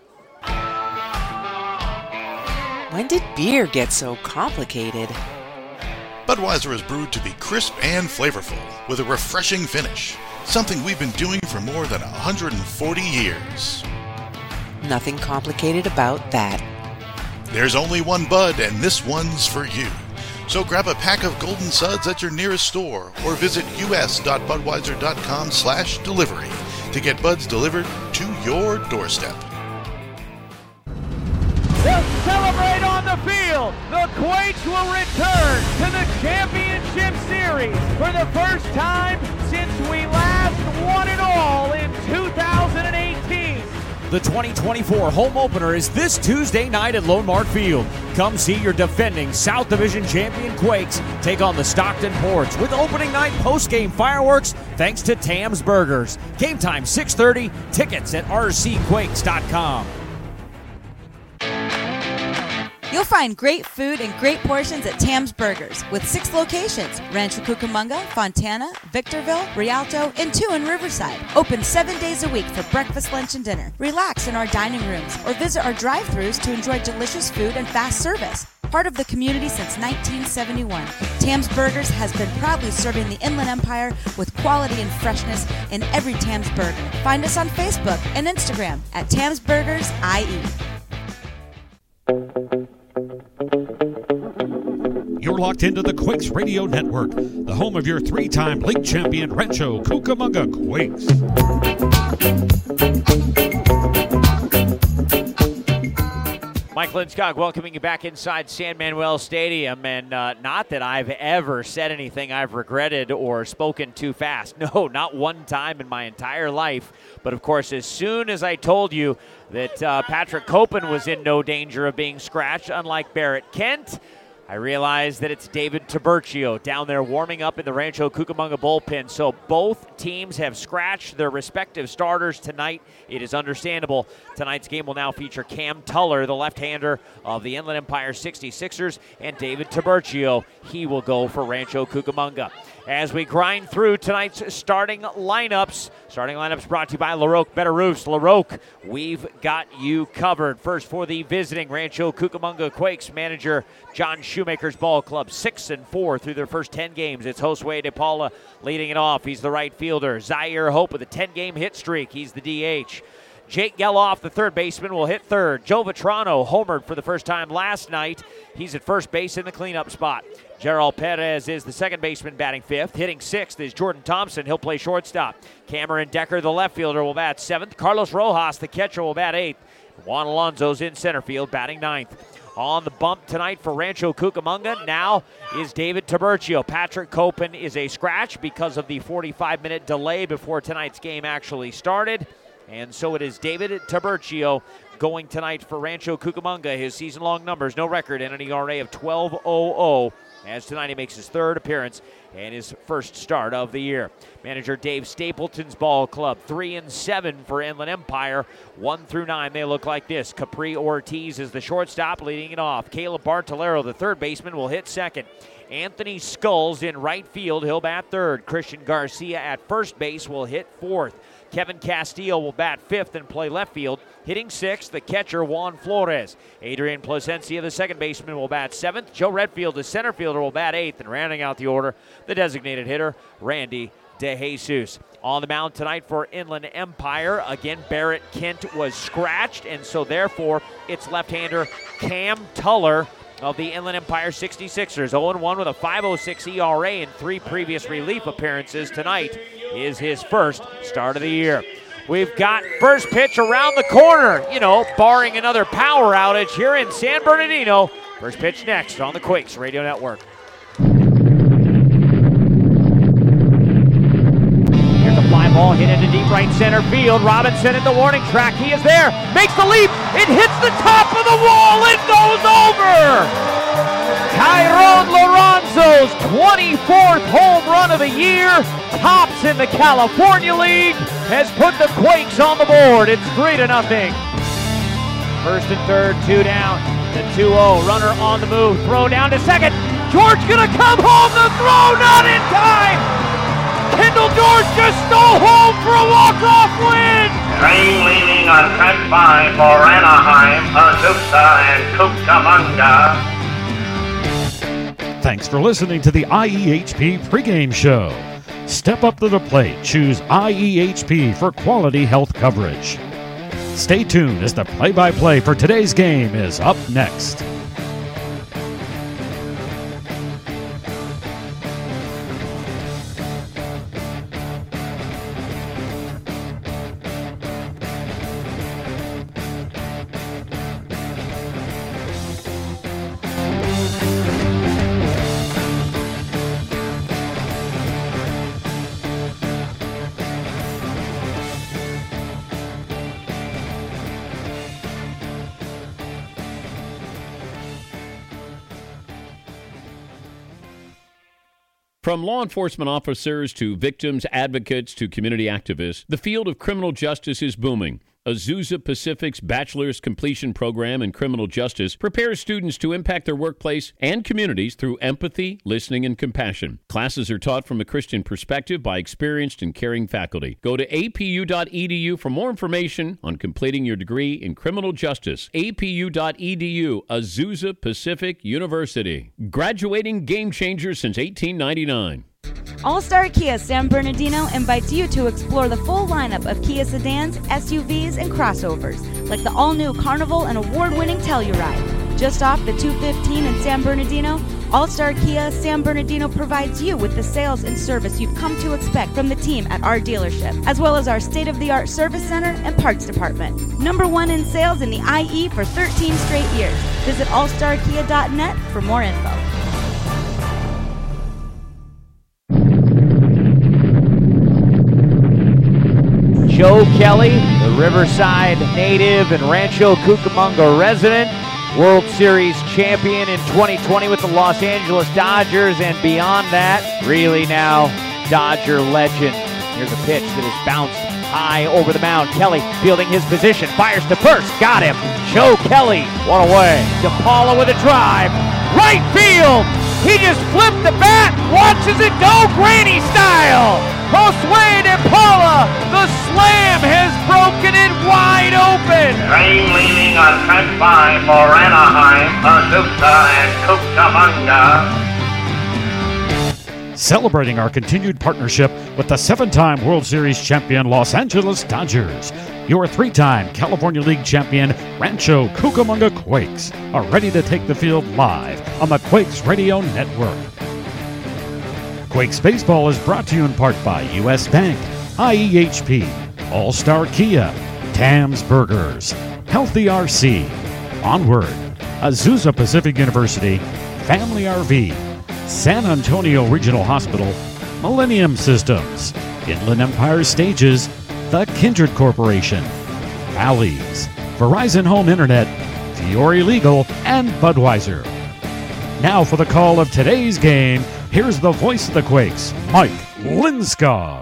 When did beer get so complicated? Budweiser is brewed to be crisp and flavorful with a refreshing finish. Something we've been doing for more than one hundred forty years. Nothing complicated about that. There's only one Bud, and this one's for you. So grab a pack of Golden Suds at your nearest store or visit us.budweiser.com slash delivery to get Buds delivered to your doorstep. They'll celebrate on the field. The Quakes will return to the championship series for the first time since we last won it all in two thousand eighteen. The twenty twenty-four home opener is this Tuesday night at Lone Mart Field. Come see your defending South Division champion Quakes take on the Stockton Hordes with opening night post-game fireworks thanks to Tam's Burgers. Game time six thirty. Tickets at r c quakes dot com. You'll find great food and great portions at Tam's Burgers with six locations: Rancho Cucamonga, Fontana, Victorville, Rialto, and two in Riverside. Open seven days a week for breakfast, lunch, and dinner. Relax in our dining rooms or visit our drive-thrus to enjoy delicious food and fast service. Part of the community since nineteen seventy-one, Tam's Burgers has been proudly serving the Inland Empire with quality and freshness in every Tam's Burger. Find us on Facebook and Instagram at Tam's Burgers I E. You're locked into the Quakes Radio Network, the home of your three-time league champion Rancho Cucamonga Quakes. Mike Linscott welcoming you back inside San Manuel Stadium, and uh, not that I've ever said anything I've regretted or spoken too fast. No, not one time in my entire life. But, of course, as soon as I told you that uh, Patrick Copen was in no danger of being scratched, unlike Barrett Kent, I realize that it's David Tiburcio down there warming up in the Rancho Cucamonga bullpen. So both teams have scratched their respective starters tonight. It is understandable. Tonight's game will now feature Cam Tuller, the left-hander of the Inland Empire sixty-sixers, and David Tiburcio. He will go for Rancho Cucamonga. as we grind through tonight's starting lineups. Starting lineups brought to you by LaRoque Better Roofs. LaRoque, we've got you covered. First for the visiting Rancho Cucamonga Quakes manager John Shoemaker's ball club, six and four through their first ten games. It's Josue De Paula leading it off. He's the right fielder. Zaire Hope with a ten-game hit streak. He's the D H. Jake Geloff, the third baseman, will hit third. Joe Vitrano homered for the first time last night. He's at first base in the cleanup spot. Gerald Perez is the second baseman, batting fifth. Hitting sixth is Jordan Thompson. He'll play shortstop. Cameron Decker, the left fielder, will bat seventh. Carlos Rojas, the catcher, will bat eighth. Juan Alonso's in center field, batting ninth. On the bump tonight for Rancho Cucamonga now is David Tiburcio. Patrick Copen is a scratch because of the forty-five minute delay before tonight's game actually started. And so it is David Tiburcio going tonight for Rancho Cucamonga. His season-long numbers, no record, and an E R A of twelve point oh oh. As tonight he makes his third appearance and his first start of the year. Manager Dave Stapleton's ball club, three and seven for Inland Empire. One through nine, they look like this. Capri Ortiz is the shortstop, leading it off. Caleb Bartolero, the third baseman, will hit second. Anthony Skulls in right field, he'll bat third. Christian Garcia at first base will hit fourth. Kevin Castillo will bat fifth and play left field. Hitting sixth, the catcher, Juan Flores. Adrian Plasencia, the second baseman, will bat seventh. Joe Redfield, the center fielder, will bat eighth. And rounding out the order, the designated hitter, Randy DeJesus. On the mound tonight for Inland Empire, again, Barrett Kent was scratched, and so therefore it's left-hander Cam Tuller of the Inland Empire sixty-sixers. oh and one with a five oh six E R A in three previous relief appearances. Tonight is his first start of the year. We've got first pitch around the corner, you know, barring another power outage here in San Bernardino. First pitch next on the Quakes Radio Network. Here's a fly ball hit into deep right center field. Robinson at the warning track. He is there, makes the leap. It hits the top of the wall. It goes over. Tyrone Lorenzo's twenty-fourth home run of the year, tops in the California League, has put the Quakes on the board. It's three to nothing. First and third, two down. The two oh, runner on the move, throw down to second. George gonna come home, the throw not in time. Kendall George just stole home for a walk-off win. Train leaving on track five for Anaheim, Azusa, and Cucamonga. Thanks for listening to the I E H P pregame show. Step up to the plate. Choose I E H P for quality health coverage. Stay tuned as the play-by-play for today's game is up next. From law enforcement officers to victims, advocates to community activists, the field of criminal justice is booming. Azusa Pacific's Bachelor's Completion Program in Criminal Justice prepares students to impact their workplace and communities through empathy, listening, and compassion. Classes are taught from a Christian perspective by experienced and caring faculty. Go to A P U dot E D U for more information on completing your degree in criminal justice. A P U dot E D U, Azusa Pacific University. Graduating game changers since eighteen ninety-nine. All-Star Kia San Bernardino invites you to explore the full lineup of Kia sedans, S U Vs, and crossovers, like the all-new Carnival and award-winning Telluride. Just off the two fifteen in San Bernardino, All-Star Kia San Bernardino provides you with the sales and service you've come to expect from the team at our dealership, as well as our state-of-the-art service center and parts department. Number one in sales in the I E for thirteen straight years. Visit all star kia dot net for more info. Joe Kelly, the Riverside native and Rancho Cucamonga resident, World Series champion in twenty twenty with the Los Angeles Dodgers, and beyond that, really now, Dodger legend. Here's a pitch that is bounced high over the mound. Kelly fielding his position, fires to first, got him. Joe Kelly, one away. DePaula with a drive, right field. He just flipped the bat, watches it go granny style. Josue De Paula, the slam has broken it wide open. Train leaving on track five for Anaheim, Azusa, and Cucamonga. Celebrating our continued partnership with the seven-time World Series champion Los Angeles Dodgers, your three-time California League champion Rancho Cucamonga Quakes are ready to take the field live on the Quakes Radio Network. Quakes Baseball is brought to you in part by U S Bank, I E H P, All-Star Kia, Tam's Burgers, Healthy R C, Onward, Azusa Pacific University, Family R V, San Antonio Regional Hospital, Millennium Systems, Inland Empire Stages, The Kindred Corporation, Bally's, Verizon Home Internet, Fiore Legal, and Budweiser. Now for the call of today's game, here's the voice of the Quakes, Mike Lindskog.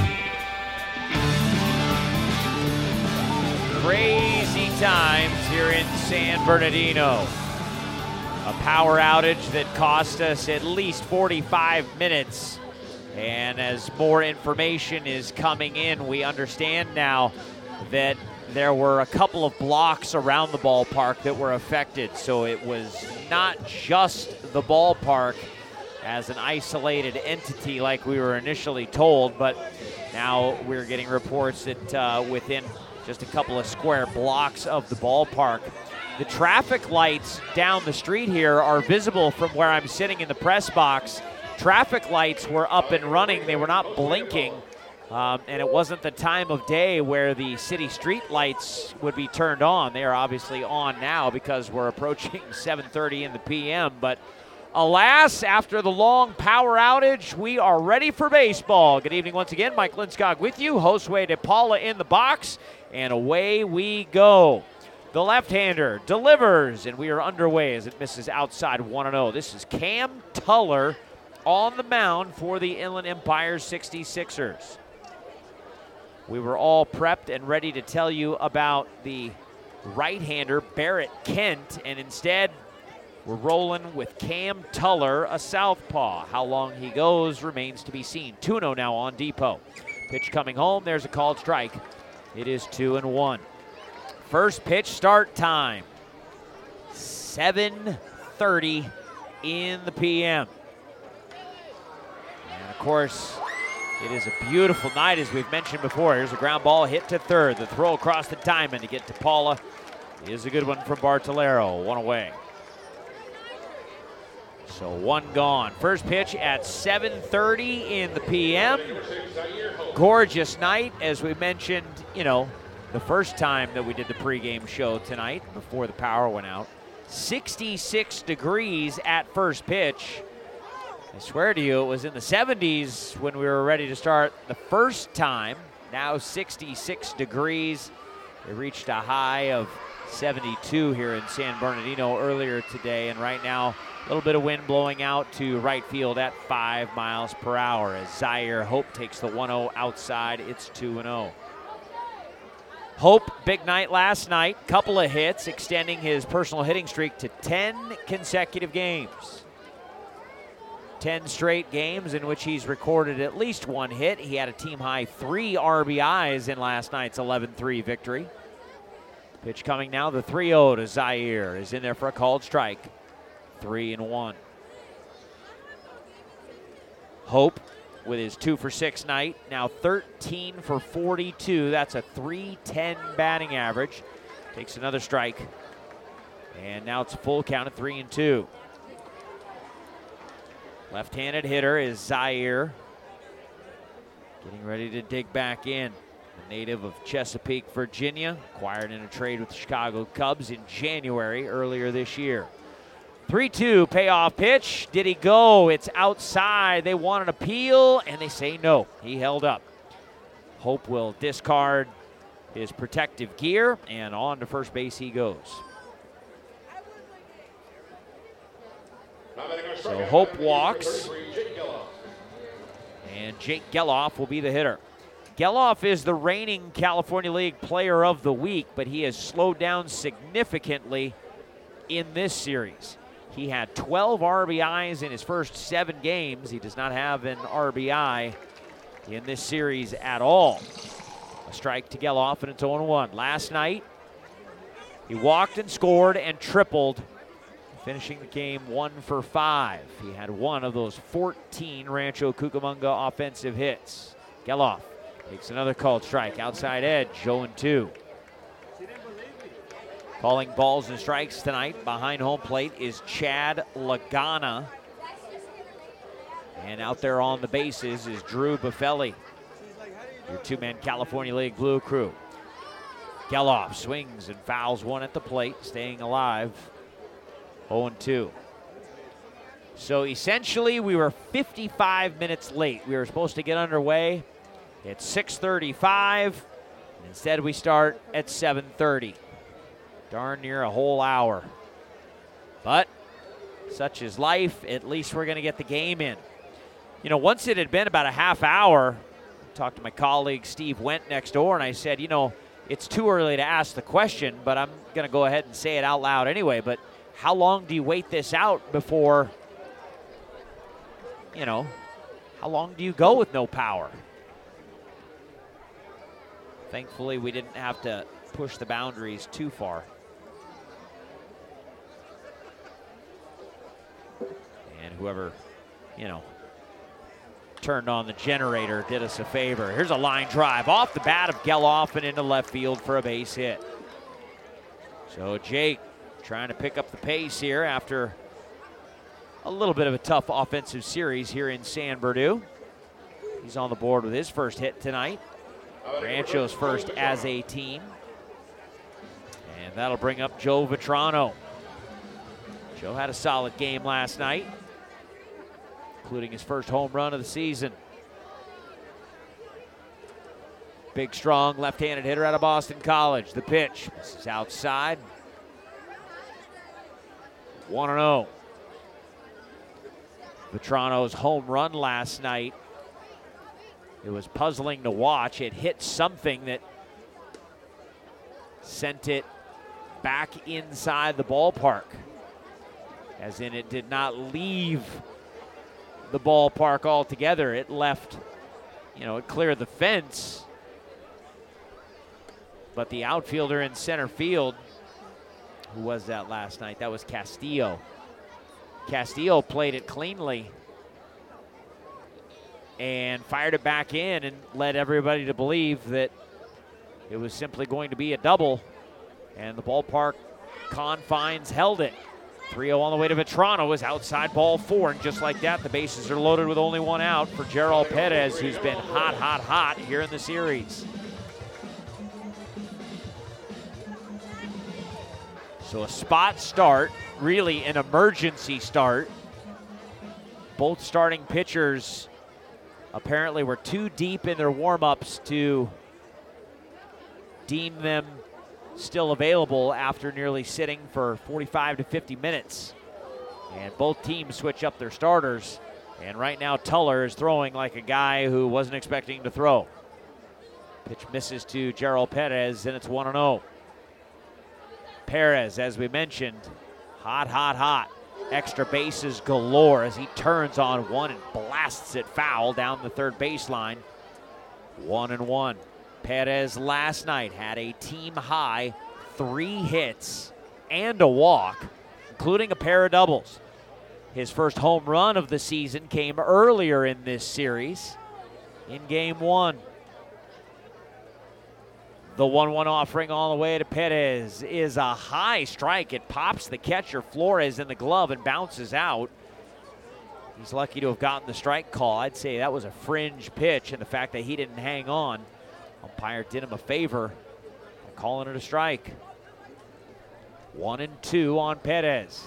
Crazy times here in San Bernardino. A power outage that cost us at least forty-five minutes. And as more information is coming in, we understand now that there were a couple of blocks around the ballpark that were affected. So it was not just the ballpark as an isolated entity like we were initially told, but now we're getting reports that uh, within just a couple of square blocks of the ballpark, the traffic lights down the street here are visible from where I'm sitting in the press box. Traffic lights were up and running. They were not blinking, um, and it wasn't the time of day where the city street lights would be turned on. They are obviously on now because we're approaching seven thirty in the p m, but alas, after the long power outage, we are ready for baseball. Good evening once again. Mike Lindskog with you. Josue De Paula in the box, and away we go. The left-hander delivers, and we are underway as it misses outside one and oh. This is Cam Tuller on the mound for the Inland Empire sixty-sixers. We were all prepped and ready to tell you about the right-hander, Barrett Kent, and instead we're rolling with Cam Tuller, a southpaw. How long he goes remains to be seen. two oh now on Depot. Pitch coming home. There's a called strike. It is two and one. First pitch start time. seven thirty in the p m. And of course, it is a beautiful night as we've mentioned before. Here's a ground ball hit to third. The throw across the diamond to get to Paula is a good one from Bartolero. One away. So one gone. First pitch at seven thirty in the p m. Gorgeous night, as we mentioned, you know, the first time that we did the pregame show tonight before the power went out. sixty-six degrees at first pitch. I swear to you, it was in the seventies when we were ready to start the first time. Now sixty-six degrees. It reached a high of seventy-two here in San Bernardino earlier today, and right now a little bit of wind blowing out to right field at five miles per hour as Zaire Hope takes the one oh outside. It's two and oh. Hope, big night last night, couple of hits, extending his personal hitting streak to ten consecutive games. ten straight games in which he's recorded at least one hit. He had a team-high three R B Is in last night's eleven three victory. Pitch coming now, the three oh to Zaire is in there for a called strike. Three and one. Hope with his two for six night, now thirteen for forty-two. That's a three ten batting average. Takes another strike. And now it's a full count at three and two. Left-handed hitter is Zaire. Getting ready to dig back in. A native of Chesapeake, Virginia, acquired in a trade with the Chicago Cubs in January earlier this year. three two payoff pitch. Did he go? It's outside. They want an appeal, and they say no. He held up. Hope will discard his protective gear, and on to first base he goes. So Hope walks, and Jake Geloff will be the hitter. Geloff is the reigning California League Player of the Week, but he has slowed down significantly in this series. He had twelve R B Is in his first seven games. He does not have an R B I in this series at all. A strike to Geloff, and it's oh one. Last night, he walked and scored and tripled, finishing the game one for five. He had one of those fourteen Rancho Cucamonga offensive hits. Geloff takes another called strike. Outside edge, oh two. Calling balls and strikes tonight behind home plate is Chad Lagana. And out there on the bases is Drew Buffelli, your two-man California League Blue crew. Geloff swings and fouls one at the plate, staying alive. oh two. So essentially, we were fifty-five minutes late. We were supposed to get underway at six thirty-five. And instead, we start at seven thirty. Darn near a whole hour. But such is life. At least we're going to get the game in. You know, once it had been about a half hour, I talked to my colleague Steve Wendt next door, and I said, you know, it's too early to ask the question, but I'm going to go ahead and say it out loud anyway. But how long do you wait this out before, you know, how long do you go with no power? Thankfully, we didn't have to push the boundaries too far. And whoever, you know, turned on the generator did us a favor. Here's a line drive off the bat of Geloff and into left field for a base hit. So Jake trying to pick up the pace here after a little bit of a tough offensive series here in San Bernardino. He's on the board with his first hit tonight. Rancho's first as a team. And that'll bring up Joe Vitrano. Joe had a solid game last night, including his first home run of the season. Big, strong, left-handed hitter out of Boston College. The pitch, this is outside. one and oh. Vitrano's home run last night, it was puzzling to watch. It hit something that sent it back inside the ballpark, as in it did not leave the ballpark altogether. It left, you know, it cleared the fence, but the outfielder in center field, who was that last night? That was Castillo. Castillo played it cleanly and fired it back in and led everybody to believe that it was simply going to be a double, and the ballpark confines held it. three oh on the way to Vitrano is outside ball four, and just like that, the bases are loaded with only one out for Gerald Perez, who's been hot, hot, hot here in the series. So a spot start, really an emergency start. Both starting pitchers apparently were too deep in their warm-ups to deem them still available after nearly sitting for forty-five to fifty minutes. And both teams switch up their starters. And right now Tuller is throwing like a guy who wasn't expecting to throw. Pitch misses to Gerald Perez, and it's one and oh. Perez, as we mentioned, hot, hot, hot. Extra bases galore as he turns on one and blasts it foul down the third baseline. One and one. Perez last night had a team high three hits and a walk, including a pair of doubles. His first home run of the season came earlier in this series in game one. The one one offering all the way to Perez is a high strike. It pops the catcher Flores in the glove and bounces out. He's lucky to have gotten the strike call. I'd say that was a fringe pitch, and the fact that he didn't hang on, umpire did him a favor by calling it a strike. One and two on Perez.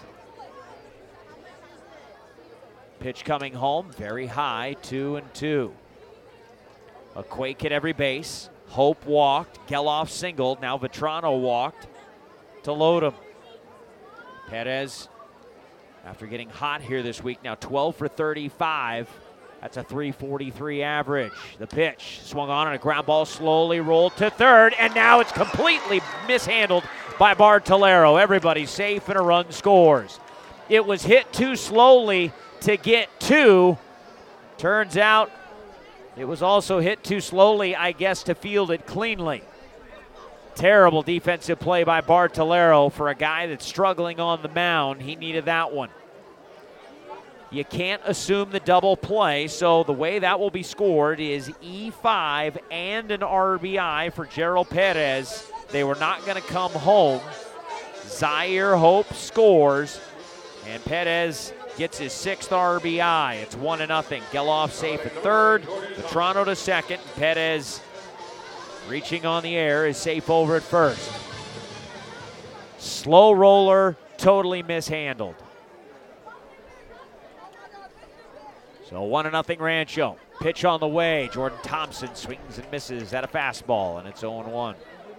Pitch coming home, very high, two and two. A quake at every base. Hope walked, Geloff singled, now Vitrano walked to load him. Perez, after getting hot here this week, now twelve for thirty-five. That's a three forty-three average. The pitch swung on and a ground ball slowly rolled to third, and now it's completely mishandled by Bartolero. Everybody's safe and a run scores. It was hit too slowly to get two. Turns out it was also hit too slowly, I guess, to field it cleanly. Terrible defensive play by Bartolero for a guy that's struggling on the mound. He needed that one. You can't assume the double play, so the way that will be scored is E five and an R B I for Gerald Perez. They were not going to come home. Zaire Hope scores, and Perez gets his sixth R B I. It's one to nothing. Geloff safe at third, Vetrano to second, and Perez reaching on the air is safe over at first. Slow roller, totally mishandled. So one to nothing Rancho. Pitch on the way. Jordan Thompson swings and misses at a fastball, and it's oh one.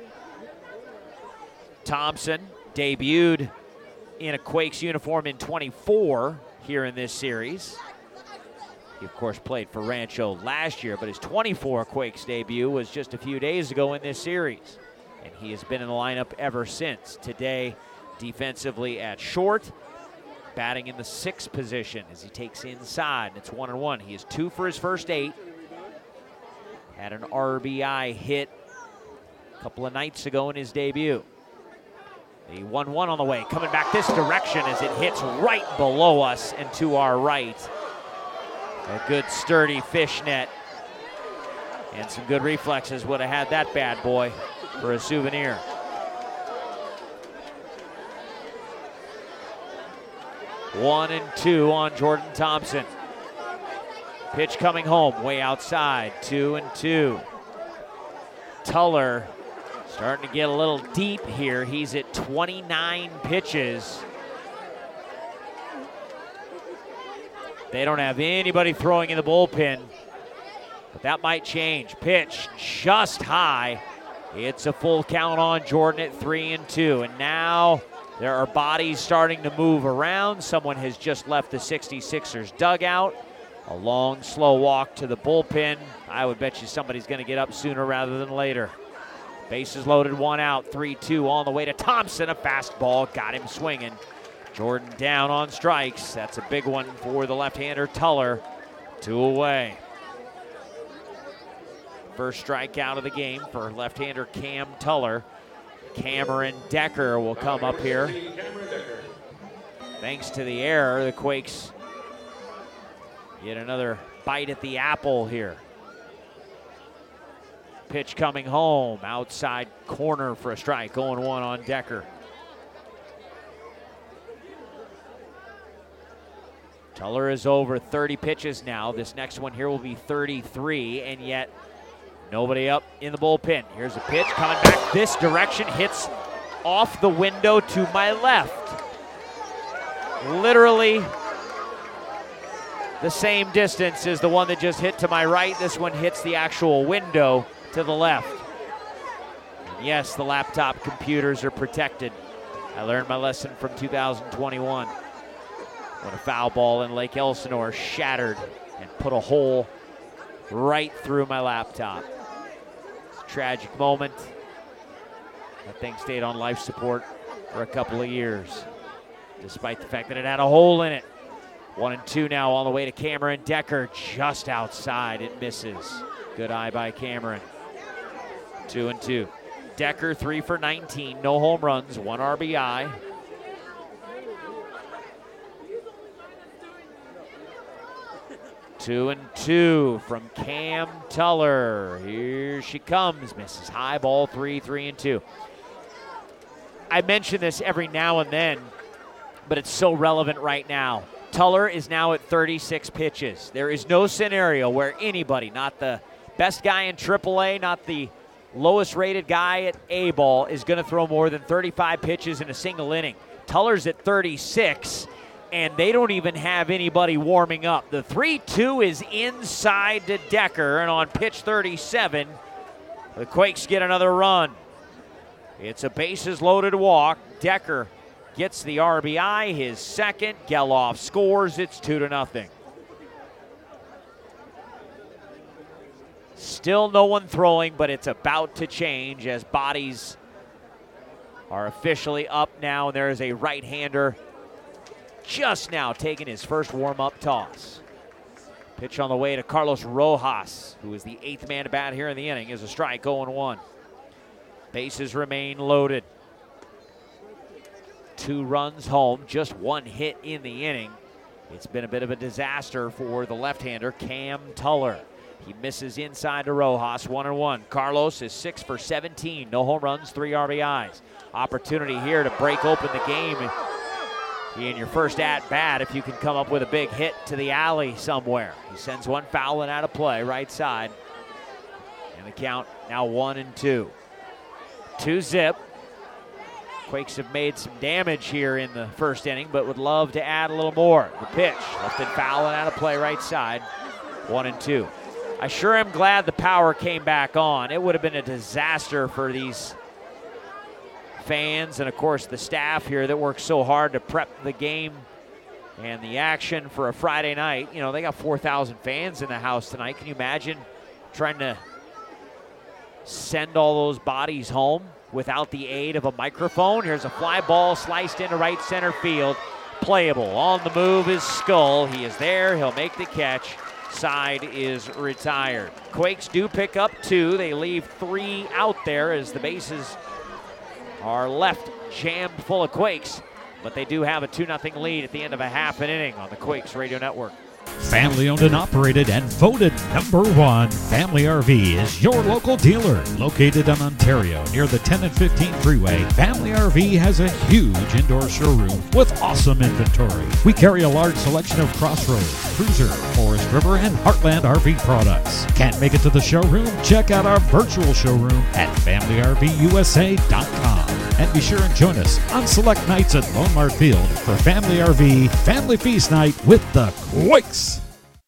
Thompson debuted in a Quakes uniform in twenty-four here in this series. He, of course, played for Rancho last year, but his twenty-four Quakes debut was just a few days ago in this series. And he has been in the lineup ever since. Today, defensively at short, batting in the sixth position as he takes inside, and it's one and one. He is two for his first eight. Had an R B I hit a couple of nights ago in his debut. The one one on the way, coming back this direction as it hits right below us and to our right. A good sturdy fishnet and some good reflexes would have had that bad boy for a souvenir. One and two on Jordan Thompson. Pitch coming home, way outside, two and two. Tuller starting to get a little deep here. He's at twenty-nine pitches. They don't have anybody throwing in the bullpen, but that might change. Pitch just high. It's a full count on Jordan at three and two, and now there are bodies starting to move around. Someone has just left the sixty-sixers dugout. A long, slow walk to the bullpen. I would bet you somebody's going to get up sooner rather than later. Bases loaded, one out, three two on the way to Thompson. A fastball got him swinging. Jordan down on strikes. That's a big one for the left-hander Tuller. Two away. First strikeout of the game for left-hander Cam Tuller. Cameron Decker will come up here. Thanks to the error, the Quakes get another bite at the apple here. Pitch coming home, outside corner for a strike, oh one on Decker. Tuller is over thirty pitches now. This next one here will be thirty-three, and yet nobody up in the bullpen. Here's a pitch coming back this direction, hits off the window to my left. Literally the same distance as the one that just hit to my right. This one hits the actual window to the left. And yes, the laptop computers are protected. I learned my lesson from two thousand twenty-one when a foul ball in Lake Elsinore shattered and put a hole right through my laptop. It's a tragic moment. That thing stayed on life support for a couple of years, despite the fact that it had a hole in it. One and two now on the way to Cameron Decker, just outside, it misses. Good eye by Cameron. Two and two. Decker three for nineteen, no home runs, one R B I. Two and two from Cam Tuller. Here she comes, misses high, ball three, three and two. I mention this every now and then, but it's so relevant right now. Tuller is now at thirty-six pitches. There is no scenario where anybody, not the best guy in triple A, not the lowest rated guy at A ball, is going to throw more than thirty-five pitches in a single inning. Tuller's at thirty-six, and they don't even have anybody warming up. The three two is inside to Decker, and on pitch thirty-seven, the Quakes get another run. It's a bases loaded walk. Decker gets the R B I, his second. Geloff scores. It's two to nothing. Still no one throwing, but it's about to change as bodies are officially up now, and there is a right-hander just now taking his first warm-up toss. Pitch on the way to Carlos Rojas, who is the eighth man to bat here in the inning, is a strike, oh and one. Bases remain loaded. Two runs home, just one hit in the inning. It's been a bit of a disaster for the left-hander, Cam Tuller. He misses inside to Rojas, one and one. Carlos is six for seventeen, no home runs, three R B Is. Opportunity here to break open the game in your first at-bat if you can come up with a big hit to the alley somewhere. He sends one fouling out of play, right side. And the count now one and two. Two zip. Quakes have made some damage here in the first inning, but would love to add a little more. The pitch, lifted fouling out of play, right side. One and two. I sure am glad the power came back on. It would have been a disaster for these fans and, of course, the staff here that works so hard to prep the game and the action for a Friday night. You know, they got four thousand fans in the house tonight. Can you imagine trying to send all those bodies home without the aid of a microphone? Here's a fly ball sliced into right center field. Playable. On the move is Skull. He is there. He'll make the catch. Side is retired. Quakes do pick up two. They leave three out there as the bases are left jammed full of Quakes, but they do have a two nothing lead at the end of a half an inning on the Quakes Radio Network. Family owned and operated and voted number one, Family R V is your local dealer. Located in Ontario near the ten and fifteen freeway, Family R V has a huge indoor showroom with awesome inventory. We carry a large selection of Crossroads, Cruiser, Forest River, and Heartland R V products. Can't make it to the showroom? Check out our virtual showroom at family R V U S A dot com. And be sure and join us on select nights at Lone Mart Field for Family R V Family Feast Night with the Quakes.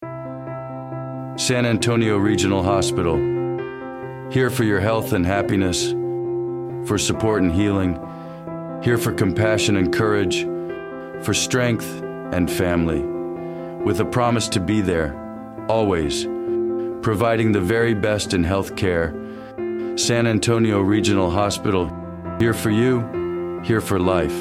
San Antonio Regional Hospital. Here for your health and happiness, for support and healing, here for compassion and courage, for strength and family, with a promise to be there, always, providing the very best in health care. San Antonio Regional Hospital, here for you, here for life.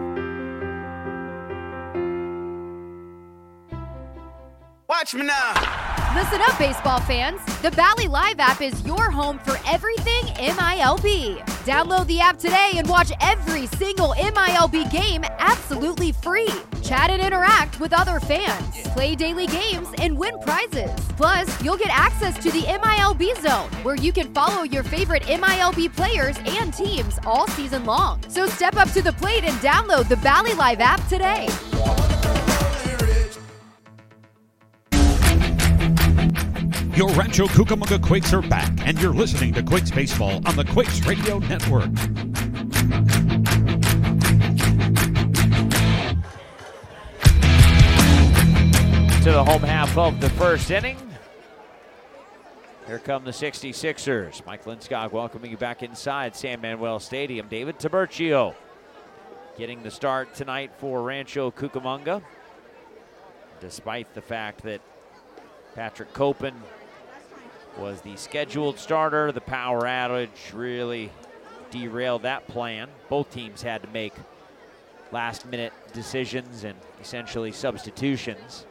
Watch me now. Listen up, baseball fans. The Bally Live app is your home for everything M I L B. Download the app today and watch every single M I L B game absolutely free. Chat and interact with other fans, play daily games, and win prizes. Plus, you'll get access to the M I L B Zone, where you can follow your favorite M I L B players and teams all season long. So step up to the plate and download the Bally Live app today. Your Rancho Cucamonga Quakes are back, and you're listening to Quakes Baseball on the Quakes Radio Network. To the home half of the first inning. Here come the sixty-sixers. Mike Lindskog welcoming you back inside San Manuel Stadium. David Tiburcio getting the start tonight for Rancho Cucamonga, despite the fact that Patrick Copen was the scheduled starter. The power outage really derailed that plan. Both teams had to make last-minute decisions and essentially substitutions.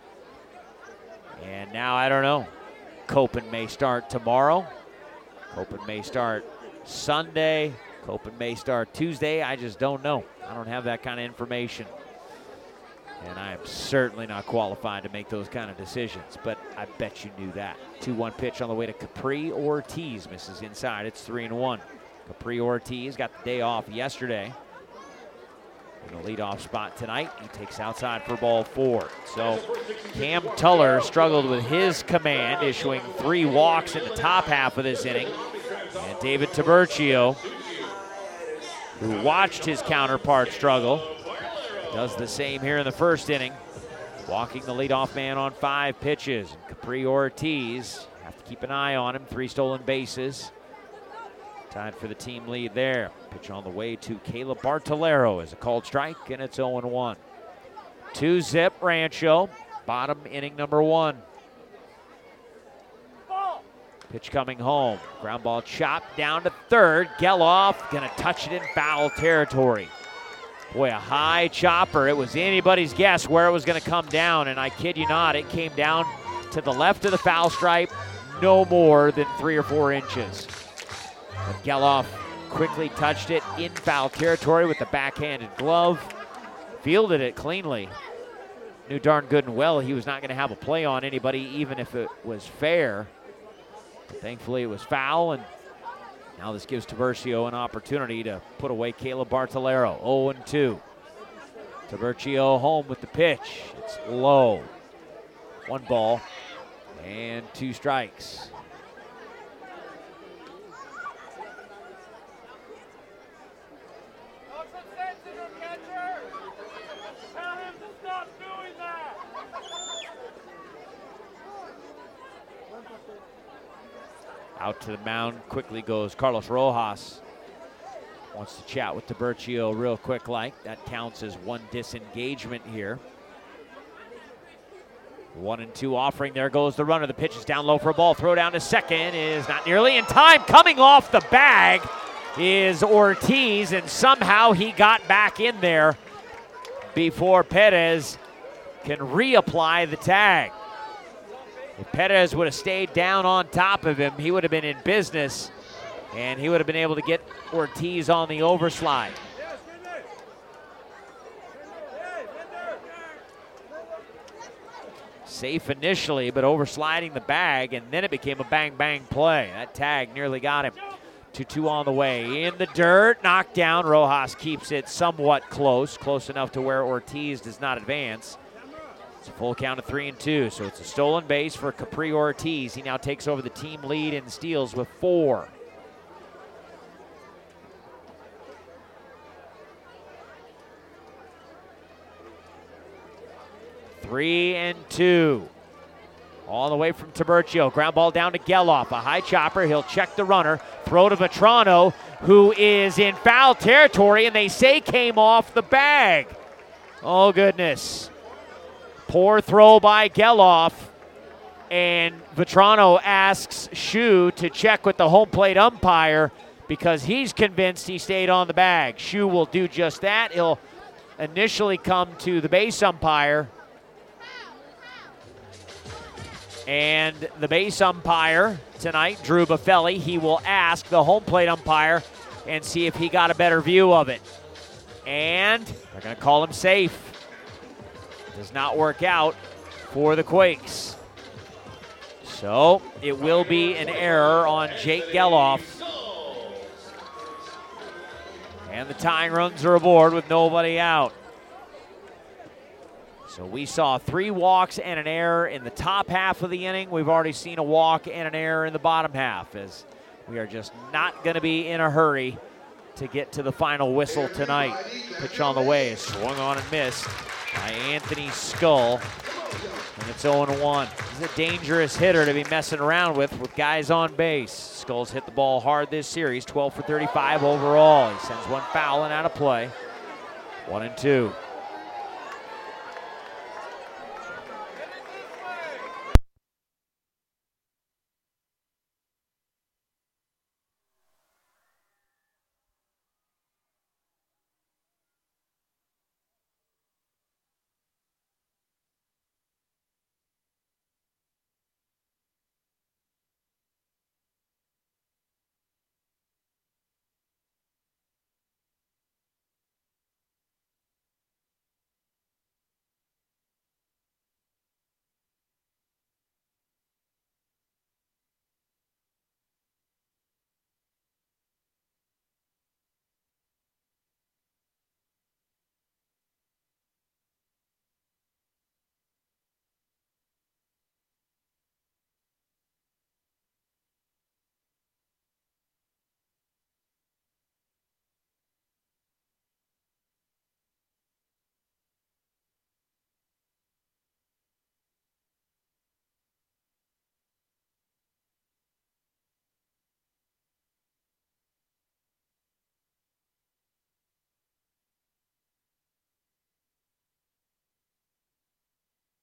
And now, I don't know. Copen may start tomorrow. Copen may start Sunday. Copen may start Tuesday. I just don't know. I don't have that kind of information. And I am certainly not qualified to make those kind of decisions, but I bet you knew that. two one pitch on the way to Capri Ortiz. Misses inside. It's three and one. Capri Ortiz got the day off yesterday. In the leadoff spot tonight, he takes outside for ball four. So Cam Tuller struggled with his command, issuing three walks in the top half of this inning. And David Tiburcio, who watched his counterpart struggle, does the same here in the first inning, walking the leadoff man on five pitches. And Capri Ortiz, have to keep an eye on him, three stolen bases. Tied for the team lead there. Pitch on the way to Caleb Bartolero is a called strike, and it's oh and one. Two zip Rancho, bottom inning number one. Pitch coming home. Ground ball chopped down to third. Geloff gonna touch it in foul territory. Boy, a high chopper. It was anybody's guess where it was going to come down, and I kid you not, it came down to the left of the foul stripe, no more than three or four inches. But Geloff quickly touched it in foul territory with the backhanded glove, fielded it cleanly. Knew darn good and well he was not going to have a play on anybody, even if it was fair. But thankfully it was foul, and now this gives Tiburcio an opportunity to put away Caleb Bartolero. oh and two. Tiburcio home with the pitch. It's low. One ball and two strikes. Out to the mound quickly goes Carlos Rojas. Wants to chat with Tiburcio real quick like. That counts as one disengagement here. One and two offering. There goes the runner. The pitch is down low for a ball. Throw down to second is not nearly in time. Coming off the bag is Ortiz, and somehow he got back in there before Perez can reapply the tag. If Perez would have stayed down on top of him, he would have been in business, and he would have been able to get Ortiz on the overslide. Safe initially, but oversliding the bag, and then it became a bang-bang play. That tag nearly got him. two two on the way. In the dirt, knocked down. Rojas keeps it somewhat close, close enough to where Ortiz does not advance. It's a full count of three and two, so it's a stolen base for Capri Ortiz. He now takes over the team lead in steals with four. Three and two. All the way from Tiburcio. Ground ball down to Geloff. A high chopper. He'll check the runner. Throw to Vetrano, who is in foul territory, and they say came off the bag. Oh, goodness. Poor throw by Geloff, and Vetrano asks Shu to check with the home plate umpire because he's convinced he stayed on the bag. Shu will do just that. He'll initially come to the base umpire, and the base umpire tonight, Drew Buffelli, he will ask the home plate umpire and see if he got a better view of it. And they're going to call him safe. Does not work out for the Quakes. So it will be an error on Jake Geloff. And the tying runs are aboard with nobody out. So we saw three walks and an error in the top half of the inning. We've already seen a walk and an error in the bottom half, as we are just not going to be in a hurry to get to the final whistle tonight. Pitch on the way is swung on and missed by Anthony Skull, and it's oh and one. He's a dangerous hitter to be messing around with with guys on base. Skull's hit the ball hard this series, twelve for thirty-five overall. He sends one foul and out of play. One and two.